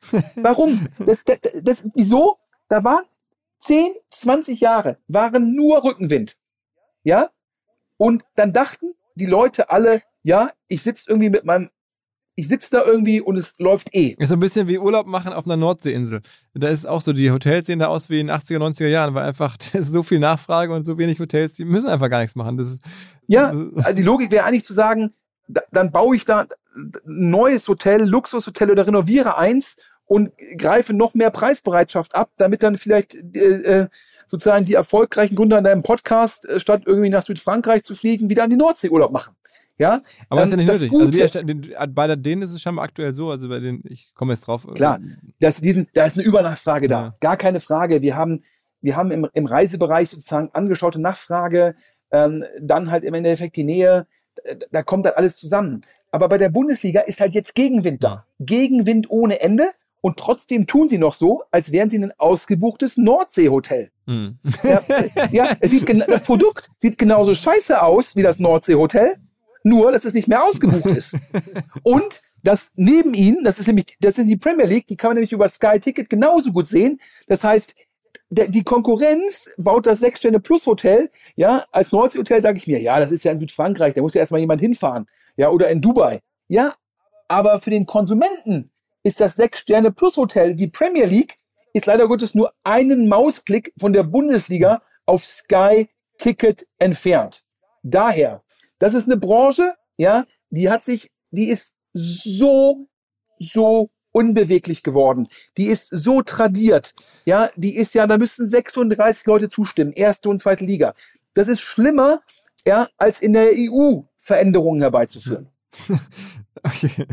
Warum? Das, das, das, wieso? Da waren zehn, zwanzig Jahre, waren nur Rückenwind. Ja? Und dann dachten die Leute alle, ja, ich sitze irgendwie mit meinem, ich sitze da irgendwie und es läuft eh. Ist so ein bisschen wie Urlaub machen auf einer Nordseeinsel. Da ist auch so, die Hotels sehen da aus wie in den achtziger, neunziger Jahren, weil einfach da ist so viel Nachfrage und so wenig Hotels, die müssen einfach gar nichts machen. Das ist, ja, also die Logik wäre eigentlich zu sagen, da, dann baue ich da ein neues Hotel, Luxushotel oder renoviere eins und greife noch mehr Preisbereitschaft ab, damit dann vielleicht äh, sozusagen die erfolgreichen Gründer in deinem Podcast, äh, statt irgendwie nach Südfrankreich zu fliegen, wieder an die Nordsee Urlaub machen. Ja, aber ähm, ist ja nicht nötig. Also die, bei denen ist es scheinbar aktuell so, also bei denen, ich komme jetzt drauf. Klar, das, diesen, da ist eine Übernachfrage da. Ja. Gar keine Frage. Wir haben, wir haben im, im Reisebereich sozusagen angeschaute Nachfrage, ähm, dann halt im Endeffekt die Nähe, da, da kommt halt alles zusammen. Aber bei der Bundesliga ist halt jetzt Gegenwind da. Gegenwind ohne Ende. Und trotzdem tun sie noch so, als wären sie ein ausgebuchtes Nordseehotel. Mhm. Ja, ja, es sieht, das Produkt sieht genauso scheiße aus wie das Nordseehotel, nur, dass es nicht mehr ausgebucht ist. Und das neben ihnen, das ist nämlich, das ist die Premier League, die kann man nämlich über Sky Ticket genauso gut sehen. Das heißt, der, die Konkurrenz baut das Sechs-Sterne-Plus-Hotel, ja, als Nordseehotel sage ich mir, ja, das ist ja in Südfrankreich, da muss ja erstmal jemand hinfahren, ja, oder in Dubai. Ja, aber für den Konsumenten ist das Sechs-Sterne-Plus-Hotel, die Premier League, ist leider Gottes nur einen Mausklick von der Bundesliga auf Sky Ticket entfernt. Daher, das ist eine Branche, ja, die hat sich, die ist so, so unbeweglich geworden. Die ist so tradiert. Ja, die ist ja, da müssten sechsunddreißig Leute zustimmen. Erste und zweite Liga. Das ist schlimmer, ja, als in der E U Veränderungen herbeizuführen. Okay.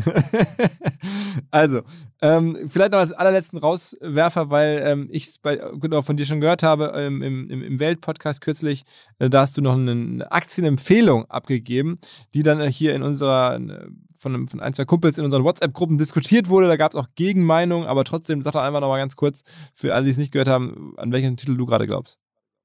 Also, ähm, vielleicht noch als allerletzten Rauswerfer, weil ähm, ich es genau von dir schon gehört habe, ähm, im, im, im Welt-Podcast kürzlich, äh, da hast du noch eine Aktienempfehlung abgegeben, die dann äh, hier in unserer, äh, von, von ein, zwei Kumpels in unseren WhatsApp-Gruppen diskutiert wurde. Da gab es auch Gegenmeinungen, aber trotzdem sag doch einfach noch mal ganz kurz, für alle, die es nicht gehört haben, an welchen Titel du gerade glaubst.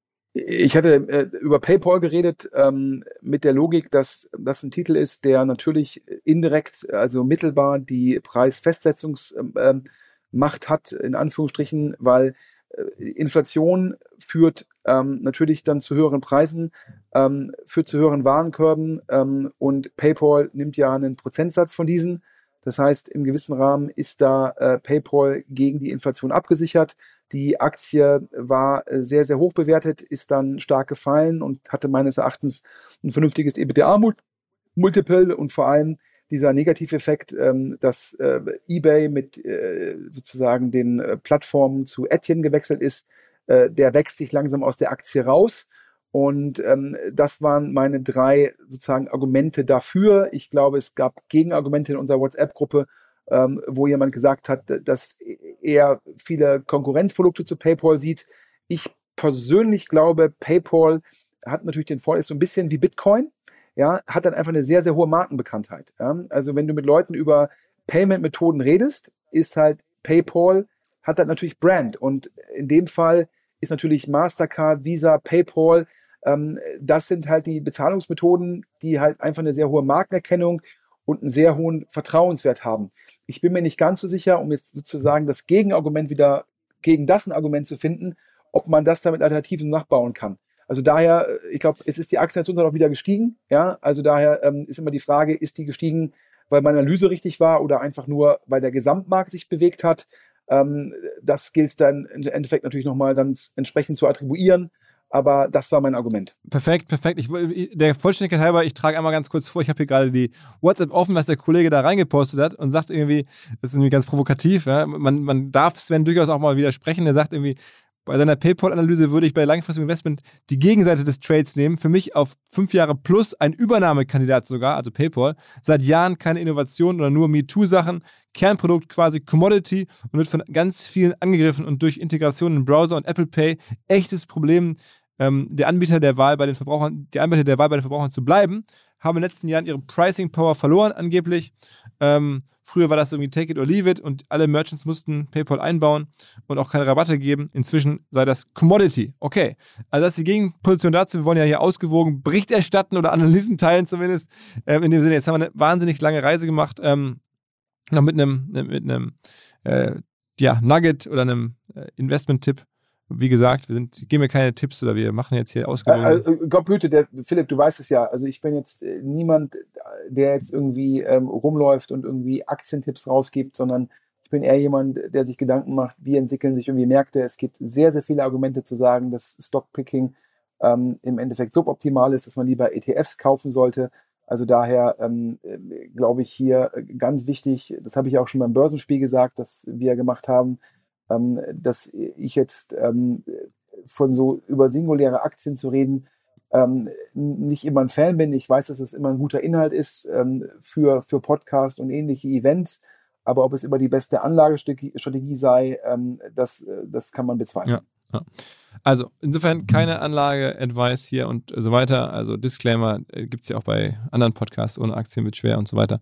Ich hatte äh, über PayPal geredet, ähm, mit der Logik, dass das ein Titel ist, der natürlich indirekt, also mittelbar die Preisfestsetzungsmacht ähm, hat, in Anführungsstrichen, weil äh, Inflation führt ähm, natürlich dann zu höheren Preisen, ähm, führt zu höheren Warenkörben ähm, und PayPal nimmt ja einen Prozentsatz von diesen. Das heißt, im gewissen Rahmen ist da äh, PayPal gegen die Inflation abgesichert. Die Aktie war sehr, sehr hoch bewertet, ist dann stark gefallen und hatte meines Erachtens ein vernünftiges EBITDA-Multiple und vor allem dieser Negativeffekt, ähm, dass äh, eBay mit äh, sozusagen den äh, Plattformen zu Etienne gewechselt ist, äh, der wächst sich langsam aus der Aktie raus. Und ähm, das waren meine drei sozusagen Argumente dafür. Ich glaube, es gab Gegenargumente in unserer WhatsApp-Gruppe, Ähm, wo jemand gesagt hat, dass er viele Konkurrenzprodukte zu PayPal sieht. Ich persönlich glaube, PayPal hat natürlich den Vorteil, ist so ein bisschen wie Bitcoin, ja, hat dann einfach eine sehr, sehr hohe Markenbekanntheit. Ja. Also wenn du mit Leuten über Payment-Methoden redest, ist halt PayPal, hat dann natürlich Brand. Und in dem Fall ist natürlich Mastercard, Visa, PayPal, ähm, das sind halt die Bezahlungsmethoden, die halt einfach eine sehr hohe Markenerkennung und einen sehr hohen Vertrauenswert haben. Ich bin mir nicht ganz so sicher, um jetzt sozusagen das Gegenargument wieder gegen das ein Argument zu finden, ob man das damit Alternativen nachbauen kann. Also daher, ich glaube, es ist die Aktie jetzt auch wieder gestiegen. Ja, also daher ähm, ist immer die Frage, ist die gestiegen, weil meine Analyse richtig war oder einfach nur, weil der Gesamtmarkt sich bewegt hat. Ähm, das gilt es dann im Endeffekt natürlich nochmal dann entsprechend zu attribuieren. Aber das war mein Argument. Perfekt, perfekt. Ich, der Vollständigkeit halber, ich trage einmal ganz kurz vor, ich habe hier gerade die WhatsApp offen, was der Kollege da reingepostet hat und sagt irgendwie, das ist irgendwie ganz provokativ, ja? man, man darf Sven durchaus auch mal widersprechen, der sagt irgendwie, bei seiner PayPal-Analyse würde ich bei langfristigem Investment die Gegenseite des Trades nehmen. Für mich auf fünf Jahre plus ein Übernahmekandidat sogar, also PayPal. Seit Jahren keine Innovation oder nur MeToo-Sachen. Kernprodukt quasi Commodity und wird von ganz vielen angegriffen und durch Integration in Browser und Apple Pay echtes Problem, ähm, der Anbieter der Wahl bei den Verbrauchern, die Anbieter der Wahl bei den Verbrauchern zu bleiben, haben in den letzten Jahren ihre Pricing Power verloren angeblich. Ähm, früher war das irgendwie Take it or leave it und alle Merchants mussten PayPal einbauen und auch keine Rabatte geben. Inzwischen sei das Commodity. Okay, also das ist die Gegenposition dazu. Wir wollen ja hier ausgewogen Bericht erstatten oder Analysen teilen zumindest. Ähm, in dem Sinne, jetzt haben wir eine wahnsinnig lange Reise gemacht. Ähm, noch mit einem, mit einem äh, ja, Nugget oder einem äh, Investment-Tipp. Wie gesagt, wir sind, geben mir keine Tipps oder wir machen jetzt hier ausgewogen. Also, Gott behüte, der Philipp, du weißt es ja. Also ich bin jetzt äh, niemand, der jetzt irgendwie ähm, rumläuft und irgendwie Aktientipps rausgibt, sondern ich bin eher jemand, der sich Gedanken macht, wie entwickeln sich irgendwie Märkte. Es gibt sehr, sehr viele Argumente zu sagen, dass Stockpicking ähm, im Endeffekt suboptimal ist, dass man lieber E T Fs kaufen sollte. Also daher ähm, glaube ich hier ganz wichtig, das habe ich auch schon beim Börsenspiel gesagt, dass wir gemacht haben, ähm, dass ich jetzt ähm, von so über singuläre Aktien zu reden, ähm, nicht immer ein Fan bin. Ich weiß, dass es immer ein guter Inhalt ist ähm, für, für Podcasts und ähnliche Events, aber ob es immer die beste Anlagestrategie sei, ähm, das, das kann man bezweifeln. Ja, ja. Also insofern keine Anlage-Advice hier und so weiter. Also Disclaimer gibt es ja auch bei anderen Podcasts, ohne Aktien wird schwer und so weiter.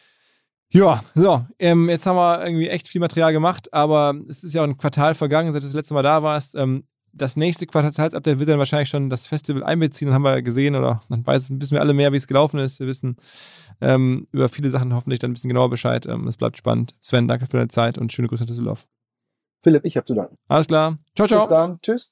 Ja, so, ähm, jetzt haben wir irgendwie echt viel Material gemacht, aber es ist ja auch ein Quartal vergangen, seit du das letzte Mal da warst. Ähm, das nächste Quartalsupdate wird dann wahrscheinlich schon das Festival einbeziehen, dann haben wir gesehen oder dann weiß, wissen wir alle mehr, wie es gelaufen ist. Wir wissen ähm, über viele Sachen hoffentlich dann ein bisschen genauer Bescheid. Ähm, es bleibt spannend. Sven, danke für deine Zeit und schöne Grüße nach Düsseldorf. Philipp, ich habe zu danken. Alles klar. Ciao, ciao. Bis dann. Tschüss.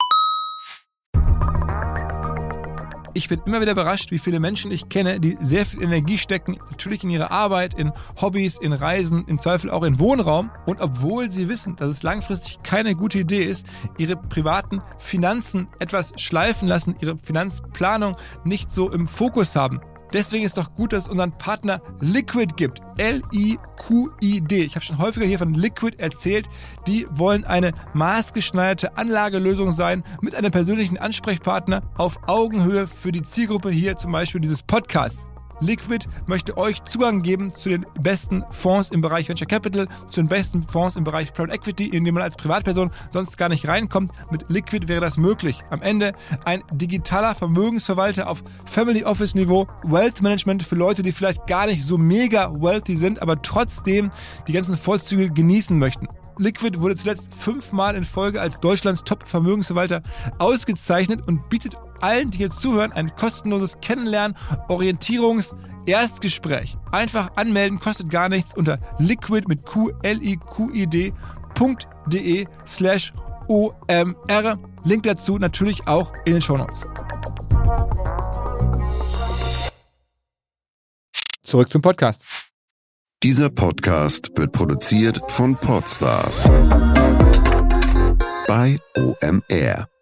Ich bin immer wieder überrascht, wie viele Menschen ich kenne, die sehr viel Energie stecken, natürlich in ihre Arbeit, in Hobbys, in Reisen, im Zweifel auch in Wohnraum. Und obwohl sie wissen, dass es langfristig keine gute Idee ist, ihre privaten Finanzen etwas schleifen lassen, ihre Finanzplanung nicht so im Fokus haben. Deswegen ist doch gut, dass es unseren Partner Liquid gibt. L I Q I D. Ich habe schon häufiger hier von Liquid erzählt. Die wollen eine maßgeschneiderte Anlagelösung sein mit einem persönlichen Ansprechpartner auf Augenhöhe für die Zielgruppe hier zum Beispiel dieses Podcasts. Liquid möchte euch Zugang geben zu den besten Fonds im Bereich Venture Capital, zu den besten Fonds im Bereich Private Equity, in dem man als Privatperson sonst gar nicht reinkommt. Mit Liquid wäre das möglich. Am Ende ein digitaler Vermögensverwalter auf Family Office Niveau, Wealth Management für Leute, die vielleicht gar nicht so mega wealthy sind, aber trotzdem die ganzen Vorzüge genießen möchten. Liquid wurde zuletzt fünfmal in Folge als Deutschlands Top-Vermögensverwalter ausgezeichnet und bietet allen, die hier zuhören, ein kostenloses Kennenlernen, Orientierungs-, Erstgespräch. Einfach anmelden, kostet gar nichts unter liquid mit Q, L I Q I D, .de slash O M R. Link dazu natürlich auch in den Shownotes. Zurück zum Podcast. Dieser Podcast wird produziert von Podstars bei O M R.